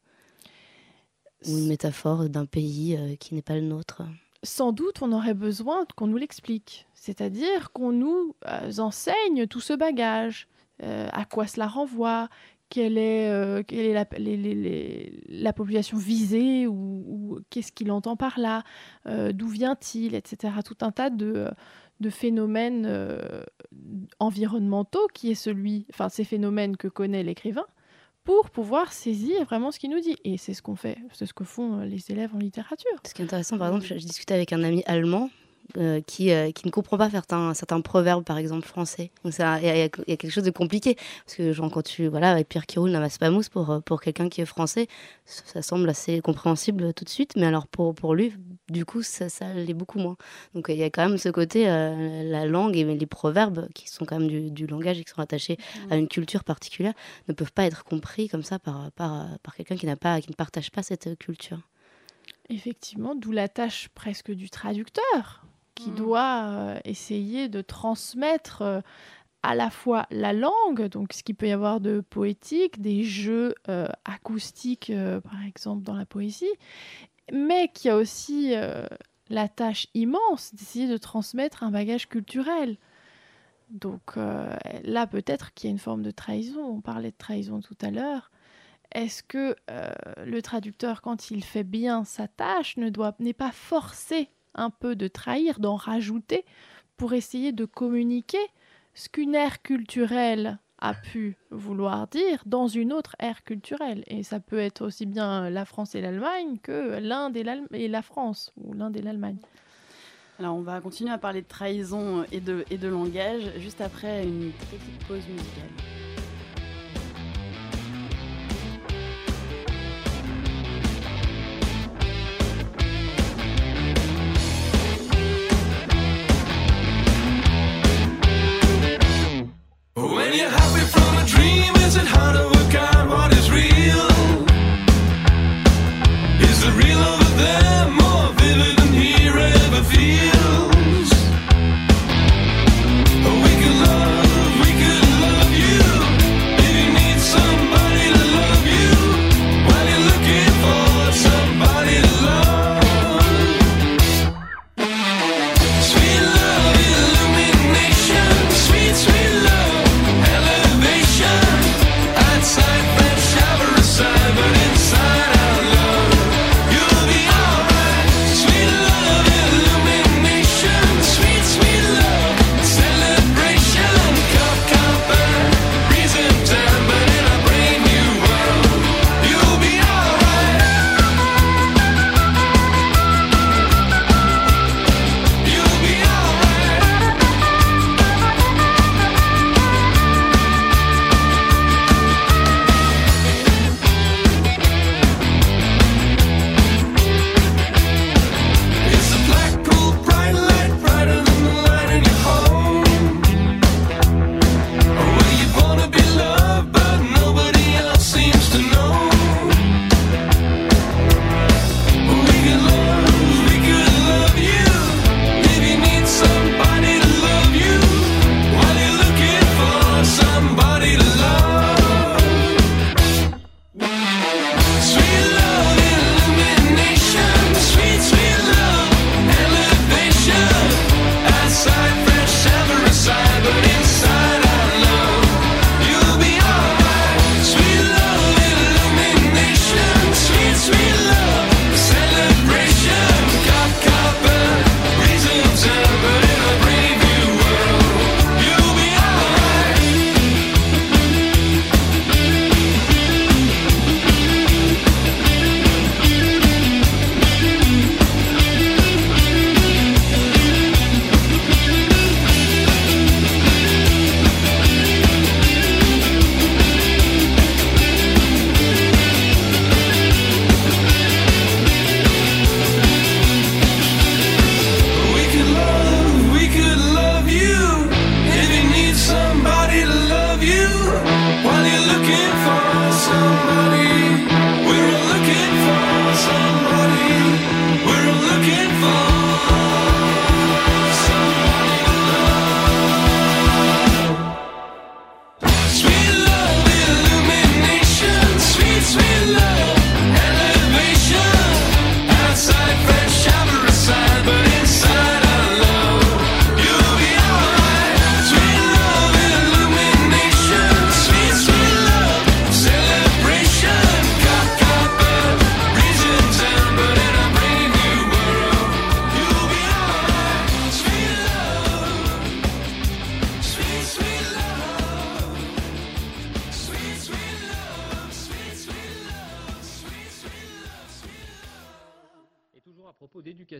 euh, ou une métaphore d'un pays euh, qui n'est pas le nôtre ? Sans doute, on aurait besoin qu'on nous l'explique. C'est-à-dire qu'on nous euh, enseigne tout ce bagage, euh, à quoi cela renvoie, quelle est, euh, quelle est la, les, les, les, la population visée, ou, ou qu'est-ce qu'il entend par là, euh, d'où vient-il, et cetera. Tout un tas de, de phénomènes euh, environnementaux, qui est celui, enfin, ces phénomènes que connaît l'écrivain, pour pouvoir saisir vraiment ce qu'il nous dit. Et c'est ce qu'on fait, c'est ce que font les élèves en littérature. Ce qui est intéressant, par exemple, je, je discutais avec un ami allemand euh, qui, euh, qui ne comprend pas certains, certains proverbes, par exemple, français. Donc il y, y, y a quelque chose de compliqué. Parce que, genre, quand tu... Voilà, avec Pierre qui roule n'amasse pas mousse, pour, pour quelqu'un qui est français, ça, ça semble assez compréhensible tout de suite. Mais alors, pour, pour lui, du coup, ça, ça l'est beaucoup moins. Donc il y a quand même ce côté, euh, la langue et les proverbes, qui sont quand même du, du langage et qui sont attachés mmh. à une culture particulière, ne peuvent pas être compris comme ça par, par, par quelqu'un qui, n'a pas, qui ne partage pas cette culture. Effectivement, d'où la tâche presque du traducteur, qui mmh. doit euh, essayer de transmettre euh, à la fois la langue, donc ce qu'il peut y avoir de poétique, des jeux euh, acoustiques, euh, par exemple, dans la poésie, mais qui a aussi euh, la tâche immense d'essayer de transmettre un bagage culturel. Donc euh, là, peut-être qu'il y a une forme de trahison. On parlait de trahison tout à l'heure. Est-ce que euh, le traducteur, quand il fait bien sa tâche, ne doit, n'est pas forcé un peu de trahir, d'en rajouter, pour essayer de communiquer ce qu'une ère culturelle a pu vouloir dire dans une autre ère culturelle. Et ça peut être aussi bien la France et l'Allemagne que l'Inde et, l'Allem- et la France, ou l'Inde et l'Allemagne. Alors on va continuer à parler de trahison et de, et de langage juste après une petite pause musicale. When you're happy from a dream, is it hard to work out what is real? Is the real over there more vivid than here ever feels? We could love, we could love you.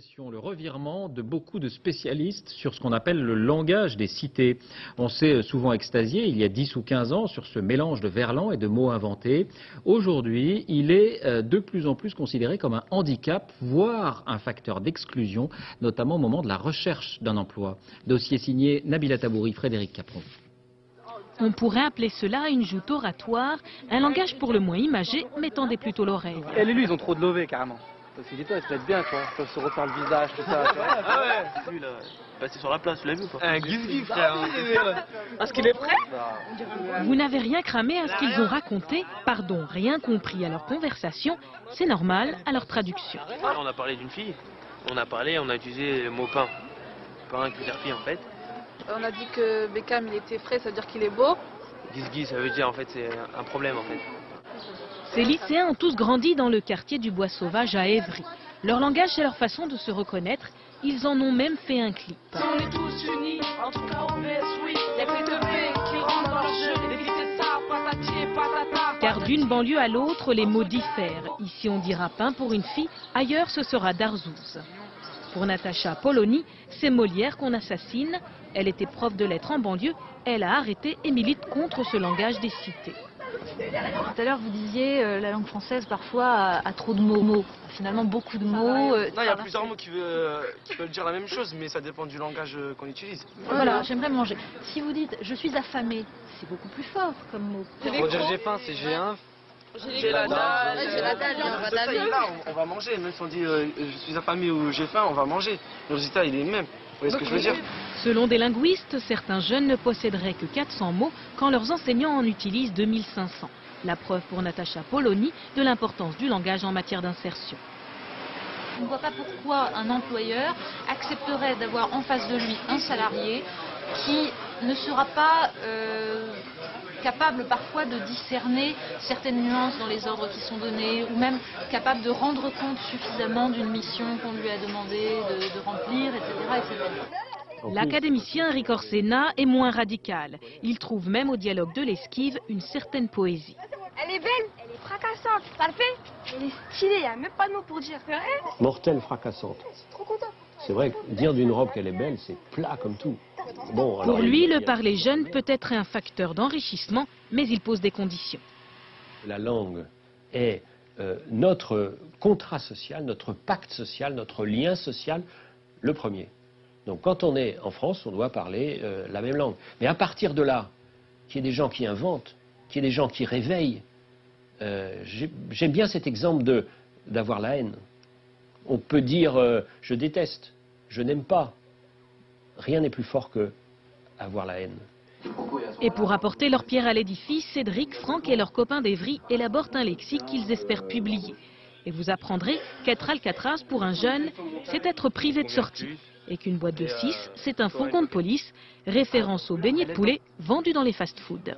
l'expression, le revirement de beaucoup de spécialistes sur ce qu'on appelle le langage des cités. On s'est souvent extasié il y a dix ou quinze ans sur ce mélange de verlan et de mots inventés. Aujourd'hui, il est euh, de plus en plus considéré comme un handicap, voire un facteur d'exclusion, notamment au moment de la recherche d'un emploi. Dossier signé Nabila Tabouri, Frédéric Capron. On pourrait appeler cela une joute oratoire, un langage pour le moins imagé, mais tendez plutôt l'oreille. Elle et lui, ils ont trop de lové carrément. Parce que dis-toi, ils se mettent bien, quoi. Ils peuvent se refaire le visage, tout ça. Tu vois. Ah ouais, lui là, passé sur la place, tu l'as vu quoi. Un guise-guise, frère. Est-ce qu'il est prêt? Vous n'avez rien cramé à ce qu'ils ont raconté, pardon, rien compris à leur conversation, c'est normal à leur traduction. On a parlé d'une fille, on a parlé, on a utilisé le mot pain. Pain qui veut dire fille en fait. On a dit que Beckham il était frais, ça veut dire qu'il est beau. Guise-guise, ça veut dire en fait c'est un problème en fait. Ces lycéens ont tous grandi dans le quartier du Bois Sauvage à Évry. Leur langage, c'est leur façon de se reconnaître. Ils en ont même fait un clip. On est tous unis, en tout cas on baisse, oui. Y'a que de paix qui rentre dans le jeu. Évitez ça, patati et patata. Car d'une banlieue à l'autre, les mots diffèrent. Ici, on dira pain pour une fille, ailleurs, ce sera darzouze. Pour Natacha Polony, c'est Molière qu'on assassine. Elle était prof de lettres en banlieue. Elle a arrêté et milite contre ce langage des cités. Tout à l'heure, vous disiez euh, la langue française parfois a, a trop de mots. mots. Finalement, beaucoup de mots. Euh, Non, il y a plusieurs mots qui, veut, qui veulent dire la même chose, mais ça dépend du langage qu'on utilise. Voilà, j'aimerais manger. Si vous dites je suis affamé, c'est beaucoup plus fort comme mot. Pour dire j'ai faim, c'est j'ai un. J'ai la dalle, j'ai la dalle, on va Ça, il est là, on, on va manger. Même si on dit euh, je suis affamé ou j'ai faim, on va manger. Le résultat, il est le même. Vous voyez ce que je veux dire? Selon des linguistes, certains jeunes ne posséderaient que quatre cents mots quand leurs enseignants en utilisent deux mille cinq cents. La preuve pour Natacha Polony de l'importance du langage en matière d'insertion. Je ne vois pas pourquoi un employeur accepterait d'avoir en face de lui un salarié qui ne sera pas euh, capable parfois de discerner certaines nuances dans les ordres qui sont donnés, ou même capable de rendre compte suffisamment d'une mission qu'on lui a demandé de, de remplir, et cetera, et cetera. L'académicien Rick Orsena est moins radical. Il trouve même au dialogue de l'esquive une certaine poésie. Elle est belle, elle est fracassante, ça le fait. Elle est stylée, il n'y a même pas de mots pour dire. C'est vrai? Mortelle fracassante. Trop content. C'est vrai que dire d'une robe qu'elle est belle, c'est plat comme tout. Bon, alors, Pour lui, il y a- le parler jeune peut être un facteur d'enrichissement, mais il pose des conditions. La langue est euh, notre contrat social, notre pacte social, notre lien social, le premier. Donc quand on est en France, on doit parler euh, la même langue. Mais à partir de là, qu'il y ait des gens qui inventent, qu'il y ait des gens qui réveillent, euh, j'ai- j'aime bien cet exemple de d'avoir la haine. On peut dire euh, je déteste, je n'aime pas. Rien n'est plus fort que avoir la haine. Et pour apporter leur pierre à l'édifice, Cédric, Franck et leurs copains d'Evry élaborent un lexique qu'ils espèrent publier. Et vous apprendrez qu'être Alcatraz pour un jeune, c'est être privé de sortie. Et qu'une boîte de six, c'est un fourgon de police, référence aux beignets de poulet vendus dans les fast-foods.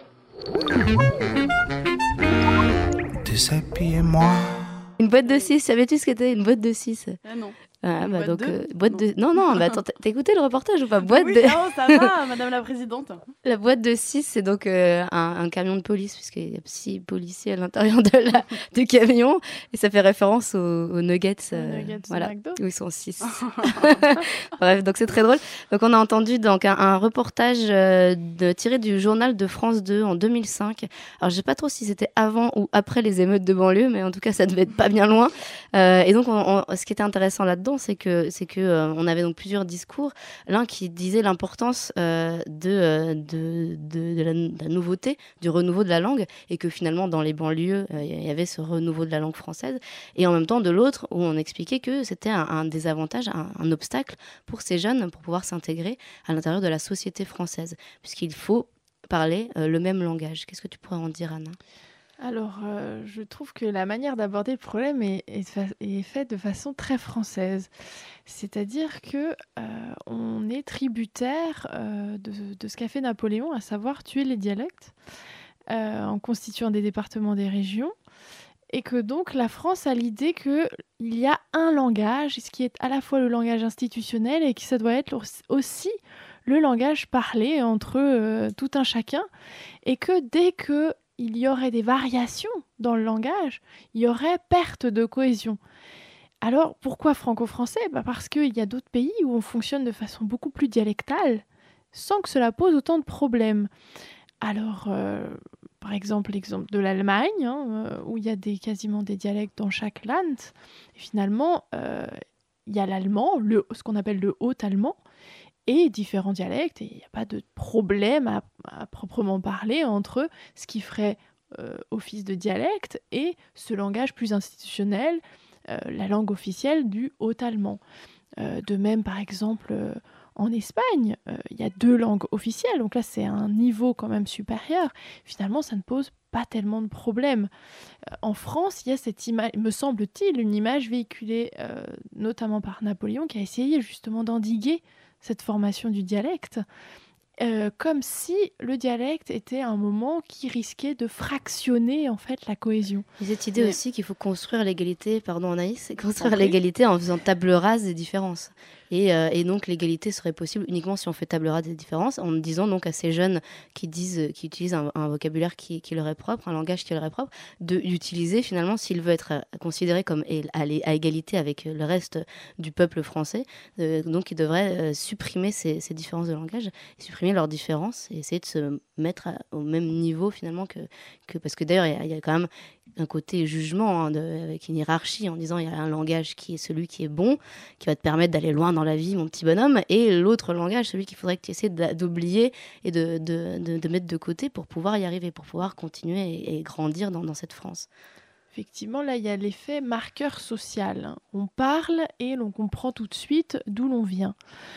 Déshabillez-moi. Une boîte de six, savais-tu ce qu'était une boîte de six? Ah non. Ah, bah boîte donc, de euh, boîte de... Non, non, bah attends, t'as t'as écouté le reportage ou pas? Boîte Oui, de... non, ça va, madame la présidente. La boîte de six, c'est donc euh, un, un camion de police, puisqu'il y a six policiers à l'intérieur de la, du camion, et ça fait référence aux, aux nuggets, euh, nuggets au voilà, McDo. où ils sont six. Bref, donc c'est très drôle. Donc on a entendu donc un, un reportage euh, de, tiré du journal de France deux en deux mille cinq. Alors je sais pas trop si c'était avant ou après les émeutes de banlieue, mais en tout cas ça devait être pas bien loin. Euh, et donc on, on, ce qui était intéressant là-dedans, c'est que c'est que euh, on avait donc plusieurs discours. L'un qui disait l'importance euh, de, euh, de, de, de, la, de la nouveauté, du renouveau de la langue, et que finalement dans les banlieues il euh, y avait ce renouveau de la langue française. Et en même temps de l'autre où on expliquait que c'était un, un désavantage, un, un obstacle pour ces jeunes pour pouvoir s'intégrer à l'intérieur de la société française, puisqu'il faut parler euh, le même langage. Qu'est-ce que tu pourrais en dire, Anna ? Alors, euh, je trouve que la manière d'aborder le problème est, est, fa- est faite de façon très française. C'est-à-dire que euh, on est tributaire euh, de, de ce qu'a fait Napoléon, à savoir tuer les dialectes euh, en constituant des départements, des régions, et que donc la France a l'idée qu'il y a un langage, ce qui est à la fois le langage institutionnel et que ça doit être aussi le langage parlé entre euh, tout un chacun, et que dès que il y aurait des variations dans le langage, il y aurait perte de cohésion. Alors, pourquoi franco-français? Bah parce qu'il y a d'autres pays où on fonctionne de façon beaucoup plus dialectale, sans que cela pose autant de problèmes. Alors, euh, par exemple, l'exemple de l'Allemagne, hein, euh, où il y a des, quasiment des dialectes dans chaque land. Et finalement, euh, il y a l'allemand, le, ce qu'on appelle le haut-allemand, et différents dialectes, et il n'y a pas de problème à, à proprement parler entre eux, ce qui ferait euh, office de dialecte et ce langage plus institutionnel, euh, la langue officielle du haut-allemand. Euh, de même, par exemple, euh, en Espagne, euh, il y a deux langues officielles, donc là c'est un niveau quand même supérieur. Finalement, ça ne pose pas tellement de problèmes. Euh, en France, il y a cette image, me semble-t-il, une image véhiculée euh, notamment par Napoléon, qui a essayé justement d'endiguer cette formation du dialecte, euh, comme si le dialecte était un moment qui risquait de fractionner en fait la cohésion. Il y a cette idée Mais- aussi qu'il faut construire l'égalité, pardon Anaïs, c'est construire Compris. l'égalité en faisant table rase des différences. Et, euh, et donc l'égalité serait possible uniquement si on fait table rase des différences, en disant donc à ces jeunes qui disent, qui utilisent un, un vocabulaire qui, qui leur est propre, un langage qui leur est propre, de d'utiliser finalement s'il veut être euh, considéré comme é- à, l'é- à égalité avec le reste du peuple français. Euh, donc ils devraient euh, supprimer ces, ces différences de langage, supprimer leurs différences et essayer de se mettre à- au même niveau finalement que, que parce que d'ailleurs il y a- il y, a quand même un côté jugement hein, de, avec une hiérarchie en disant il y a un langage qui est celui qui est bon, qui va te permettre d'aller loin dans la vie, mon petit bonhomme, et l'autre langage, celui qu'il faudrait que tu essaies d'a- d'oublier et de, de, de, de mettre de côté pour pouvoir y arriver, pour pouvoir continuer et, et grandir dans, dans cette France. Effectivement, là, il y a l'effet marqueur social. hein. On parle et l'on comprend tout de suite d'où l'on vient.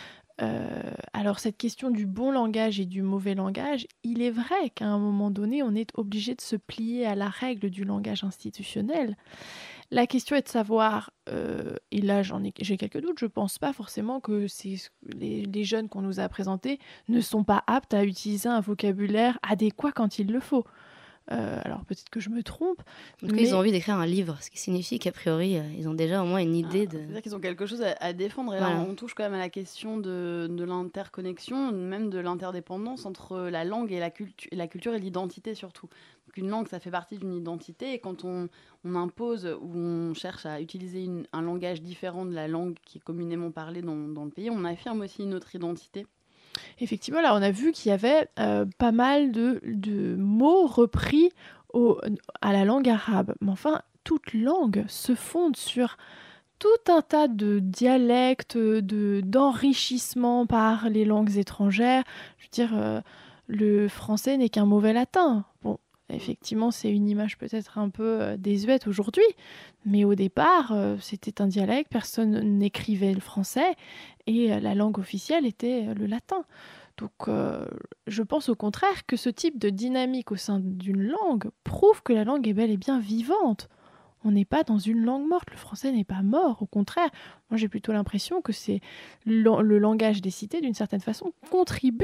Euh, alors, cette question du bon langage et du mauvais langage, il est vrai qu'à un moment donné, on est obligé de se plier à la règle du langage institutionnel. La question est de savoir, euh, et là j'en ai, j'ai quelques doutes, je ne pense pas forcément que c'est, les, les jeunes qu'on nous a présentés ne sont pas aptes à utiliser un vocabulaire adéquat quand il le faut. Euh, alors peut-être que je me trompe. En tout cas, mais... ils ont envie d'écrire un livre, ce qui signifie qu'a priori, euh, ils ont déjà au moins une idée de... C'est-à-dire qu'ils ont quelque chose à, à défendre. Et là, Voilà. on touche quand même à la question de, de l'interconnexion, même de l'interdépendance entre la langue et la, cultu- et la culture et l'identité surtout. Donc une langue, ça fait partie d'une identité. Et quand on, on impose ou on cherche à utiliser une- un langage différent de la langue qui est communément parlée dans, dans le pays, on affirme aussi notre identité. Effectivement, là, on a vu qu'il y avait euh, pas mal de, de mots repris au, à la langue arabe. Mais enfin, toute langue se fonde sur tout un tas de dialectes, de, d'enrichissement par les langues étrangères. Je veux dire, euh, le français n'est qu'un mauvais latin. Bon, effectivement, c'est une image peut-être un peu euh, désuète aujourd'hui, mais au départ, euh, c'était un dialecte, personne n'écrivait le français, et euh, la langue officielle était euh, le latin. Donc, euh, je pense au contraire que ce type de dynamique au sein d'une langue prouve que la langue est bel et bien vivante. On n'est pas dans une langue morte, le français n'est pas mort, au contraire. Moi, j'ai plutôt l'impression que c'est le, le langage des cités, d'une certaine façon, contribue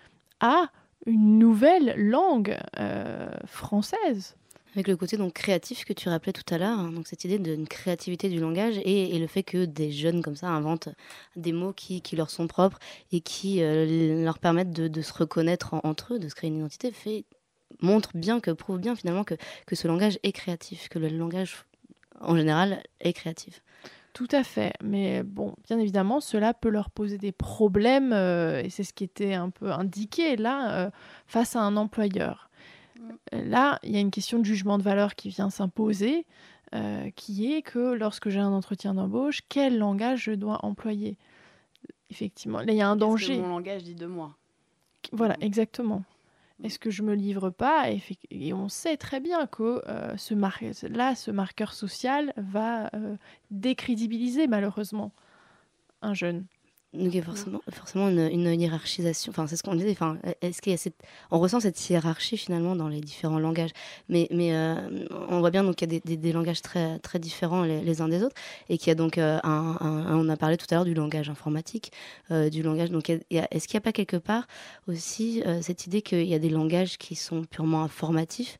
à une nouvelle langue euh, française. Avec le côté donc créatif que tu rappelais tout à l'heure, hein, donc cette idée d'une créativité du langage et, et le fait que des jeunes comme ça inventent des mots qui, qui leur sont propres et qui euh, leur permettent de, de se reconnaître en- entre eux, de se créer une identité, fait, montre bien, que prouve bien finalement que, que ce langage est créatif, que le langage en général est créatif. Tout à fait, mais bon, bien évidemment, cela peut leur poser des problèmes, euh, et c'est ce qui était un peu indiqué là, euh, face à un employeur. Là, il y a une question de jugement de valeur qui vient s'imposer, euh, qui est que lorsque j'ai un entretien d'embauche, quel langage je dois employer? Effectivement, là, il y a un Qu'est-ce danger. que mon langage dit de moi? Voilà, exactement. Est-ce que je me livre pas? Et, effe- et on sait très bien que euh, ce mar- là, ce marqueur social va euh, décrédibiliser malheureusement un jeune. Donc il y a forcément, forcément une, une hiérarchisation, enfin c'est ce qu'on disait, enfin, est-ce qu'il y a cette... on ressent cette hiérarchie finalement dans les différents langages, mais, mais euh, on voit bien donc qu'il y a des, des, des langages très, très différents les, les uns des autres, et qu'il y a donc euh, un, un, un- on a parlé tout à l'heure du langage informatique, euh, du langage, donc il y a- il y a- est-ce qu'il n'y a pas quelque part aussi euh, cette idée qu'il y a des langages qui sont purement informatifs,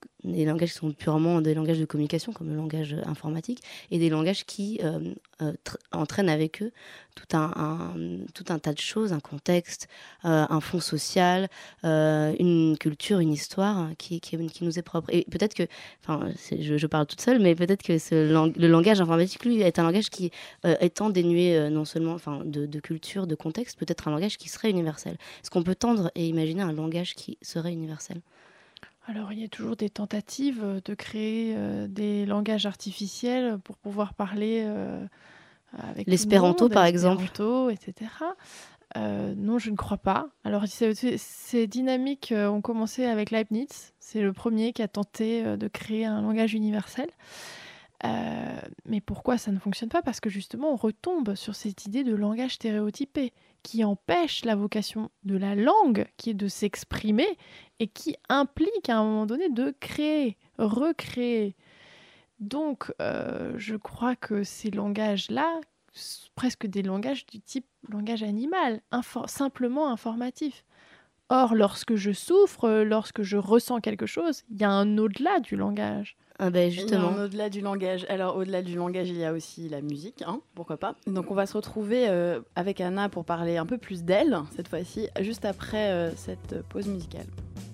des langages qui sont purement des langages de communication, comme le langage informatique, et des langages qui euh, euh, tr- entraînent avec eux tout un, un, tout un tas de choses, un contexte, euh, un fond social, euh, une culture, une histoire qui, qui, qui nous est propre. Et peut-être que, enfin, c'est, je, je parle toute seule, mais peut-être que ce lang- le langage informatique, lui, est un langage qui, euh, étant dénué euh, non seulement enfin, de, de culture, de contexte, peut-être un langage qui serait universel. Est-ce qu'on peut tendre et imaginer un langage qui serait universel ? Alors, il y a toujours des tentatives de créer euh, des langages artificiels pour pouvoir parler euh, avec l'espéranto, tout le monde, par exemple. l'espéranto, et cetera. Euh, non, je ne crois pas. Alors, c'est- c'est- ces dynamiques euh, ont commencé avec Leibniz. C'est le premier qui a tenté euh, de créer un langage universel. Euh, mais pourquoi ça ne fonctionne pas ? Parce que justement, on retombe sur cette idée de langage stéréotypé qui empêche la vocation de la langue, qui est de s'exprimer et qui implique à un moment donné de créer, recréer. Donc, euh, je crois que ces langages-là, s- presque des langages du type langage animal, infor- simplement informatif. Or, lorsque je souffre, euh, lorsque je ressens quelque chose, il y a un au-delà du langage. Ah ben Il y a justement. un au-delà du langage. Alors, au-delà du langage, il y a aussi la musique, hein, pourquoi pas. Donc, on va se retrouver euh, avec Anna pour parler un peu plus d'elle, cette fois-ci, juste après euh, cette pause musicale.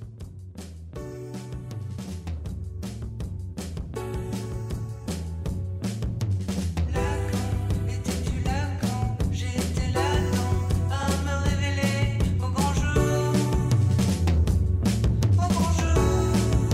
Étais-tu là quand j'étais là non, à me révéler au grand jour, au grand jour.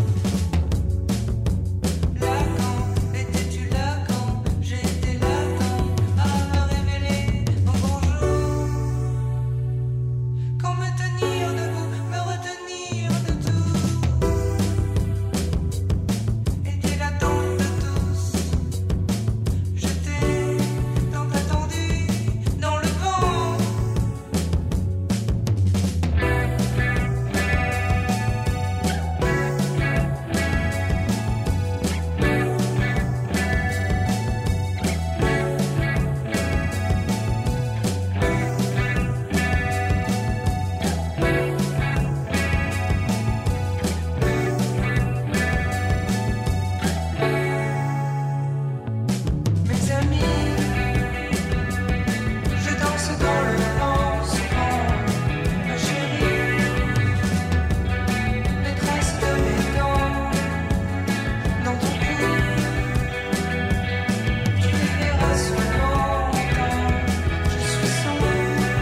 Là quand étais-tu là quand j'étais là quand à me révéler au grand jour. Quand me tenir debout, me retenir de tout, était l'attente de tous. J'étais tant attendu dans le vent. Mes amis, je danse dans le vent souvent, ma chérie. Les traces de mes dents dans ton cou, tu les verras souvent quand je suis sombre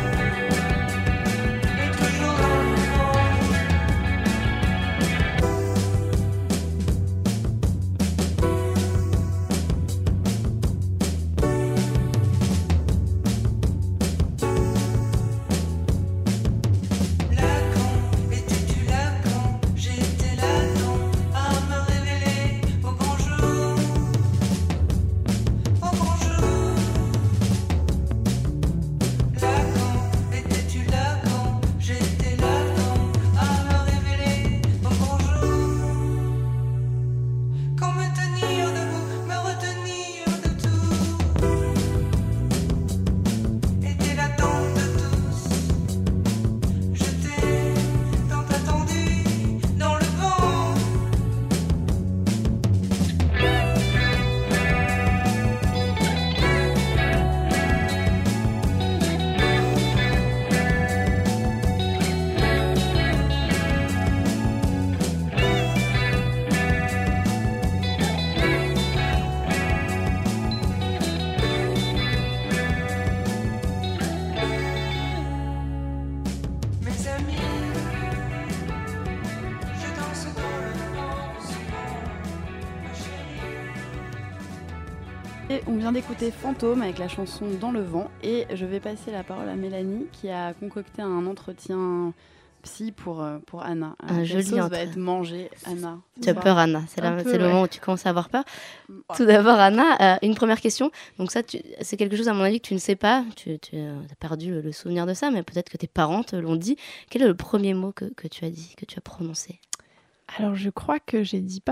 et toujours dans le vent. Là quand étais-tu là quand j'étais là non, à me révéler au grand jour, au grand jour. Là quand étais-tu là quand j'étais là non, à me révéler au grand jour. Quand me tenir debout, me retenir de tout, était l'attente de tous. Je t'ai tant attendu dans le vent. Mes amis, je danse dans le vent souvent, ma chérie. Et on vient d'écouter Fantôme avec la chanson Dans le vent. Et je vais passer la parole à Mélanie qui a concocté un entretien psy pour, euh, pour Anna. Un Quelle joli sauce va entretien. être mangée, Anna? Tu as peur, Anna. C'est, Un la- peu, c'est le ouais. moment où tu commences à avoir peur. Tout d'abord, Anna, euh, une première question. Donc ça, tu- c'est quelque chose, à mon avis, que tu ne sais pas. Tu, tu as perdu le, le souvenir de ça, mais peut-être que tes parents te l'ont dit. Quel est le premier mot que, que tu as dit, que tu as prononcé? Alors, je crois que j'ai dit papa.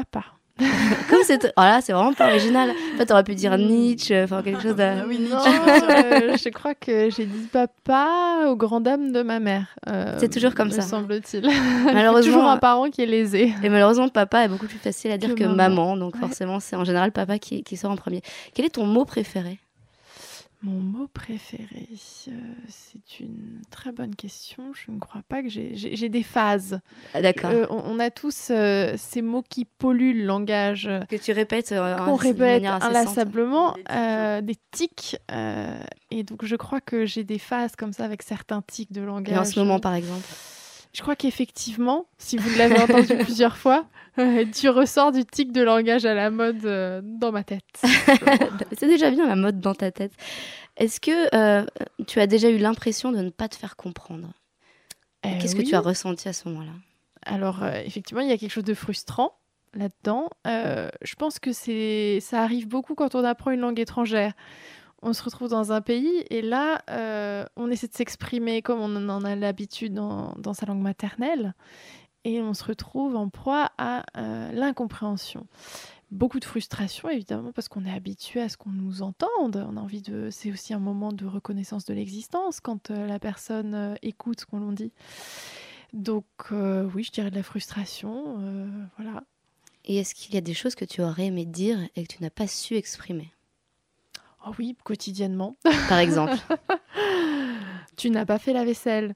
Comme c'est... Voilà, c'est vraiment pas original. En fait, t'aurais pu dire Nietzsche, enfin quelque chose de... Ah oui, Nietzsche. euh, je crois que j'ai dit papa aux grandes dames de ma mère. Euh, c'est toujours comme me ça. semble-t-il. Malheureusement, toujours un parent qui est lésé. Et malheureusement, papa est beaucoup plus facile à dire que, que maman. maman. Donc Ouais. forcément, c'est en général papa qui, qui sort en premier. Quel est ton mot préféré ? Mon mot préféré, euh, c'est une très bonne question. Je ne crois pas que j'ai, j'ai, j'ai des phases. Ah, d'accord. Euh, on, on a tous euh, ces mots qui polluent le langage. Que tu répètes euh, qu'on de répète manière incessante. inlassablement, euh, des tics. euh, et donc, je crois que j'ai des phases comme ça avec certains tics de langage. Et en ce moment, par exemple ? Je crois qu'effectivement, si vous l'avez entendu plusieurs fois, euh, tu ressors du tic de langage à la mode euh, dans ma tête. C'est déjà bien la mode dans ta tête. Est-ce que euh, tu as déjà eu l'impression de ne pas te faire comprendre ? Euh, Qu'est-ce oui. que tu as ressenti à ce moment-là ? Alors, euh, effectivement, il y a quelque chose de frustrant là-dedans. Euh, je pense que c'est, ça arrive beaucoup quand on apprend une langue étrangère. On se retrouve dans un pays et là, euh, on essaie de s'exprimer comme on en a l'habitude dans, dans sa langue maternelle et on se retrouve en proie à euh, l'incompréhension. Beaucoup de frustration, évidemment, parce qu'on est habitué à ce qu'on nous entende. On a envie de... C'est aussi un moment de reconnaissance de l'existence quand euh, la personne euh, écoute ce qu'on l'on dit. Donc, euh, oui, je dirais de la frustration, euh, voilà. Et est-ce qu'il y a des choses que tu aurais aimé dire et que tu n'as pas su exprimer ? Oh oui, quotidiennement. Par exemple. Tu n'as pas fait la vaisselle.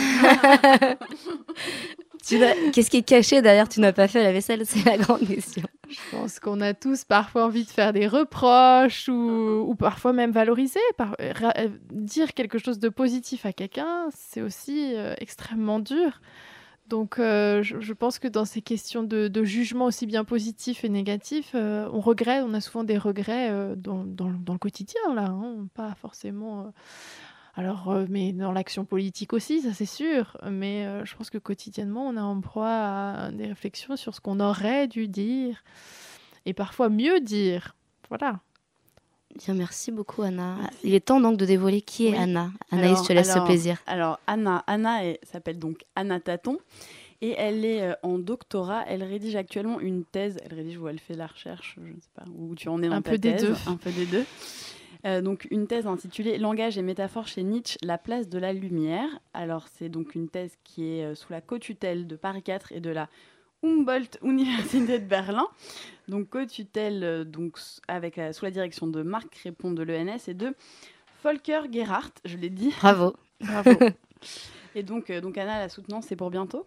Tu n'as... Qu'est-ce qui est caché derrière tu n'as pas fait la vaisselle ? C'est la grande question. Je pense qu'on a tous parfois envie de faire des reproches ou, ou parfois même valoriser. Par... ra- Dire quelque chose de positif à quelqu'un, c'est aussi euh, extrêmement dur. Donc euh, je, je pense que dans ces questions de, de jugement aussi bien positif et négatif, euh, on regrette, on a souvent des regrets euh, dans, dans, dans le quotidien, là, hein, pas forcément... Euh... Alors, euh, mais dans l'action politique aussi, ça c'est sûr. Mais euh, je pense que quotidiennement, on est en proie à des réflexions sur ce qu'on aurait dû dire et parfois mieux dire. Voilà. Bien, merci beaucoup Anna. Il est temps donc de dévoiler qui est Oui. Anna. Anaïs, Alors- je te laisse alors- ce plaisir. Alors, Anna, Anna est- s'appelle donc Anna Taton et elle est euh, en doctorat. Elle rédige actuellement une thèse. Elle rédige ou elle fait de la recherche, je ne sais pas, où tu en es dans Un ta peu des thèse. deux. Un peu des deux. Euh, donc une thèse intitulée Langage et métaphore chez Nietzsche, la place de la lumière. Alors c'est donc une thèse qui est euh, sous la co-tutelle de Paris quatre et de la Humboldt Université de Berlin. Donc co-tutelle euh, donc, s- avec, la- sous la direction de Marc Crépon de l'E N S et de Volker Gerhardt, je l'ai dit. Bravo. Bravo. Et donc, euh, donc Anna, la soutenance, c'est pour bientôt.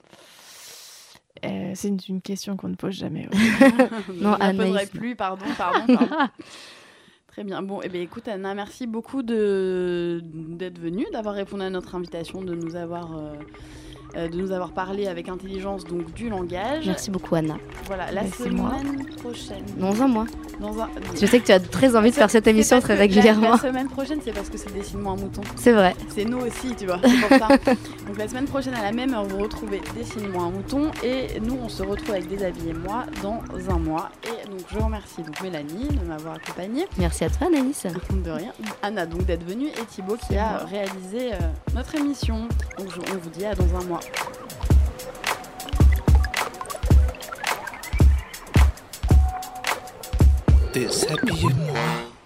Euh, c'est une, une question qu'on ne pose jamais. Non, je ne la Anaïs, poserai non. plus, pardon, pardon, pardon. Très bien. Bon, eh bien, écoute, Anna, merci beaucoup de, d'être venue, d'avoir répondu à notre invitation, de nous avoir, euh, euh, de nous avoir parlé avec intelligence donc, du langage. Merci beaucoup Anna. Voilà, la Mais c'est moi. semaine prochaine. Dans un mois. Dans un... Je sais que tu as très envie de faire cette C'est émission parce très que régulièrement. La, la semaine prochaine, c'est parce que c'est Dessine-moi un mouton. C'est vrai. C'est nous aussi, tu vois. C'est pour ça. Donc la semaine prochaine, à la même heure, vous retrouvez Dessine-moi un mouton. Et nous, on se retrouve avec Déshabillez moi dans un mois. Et donc, je remercie donc Mélanie de m'avoir accompagnée. Merci à toi Anaïs. De rien. Anna, donc, d'être venue. Et Thibaut qui a réalisé euh, notre émission. Donc, je- on vous dit à dans un mois. Déshabillez-moi.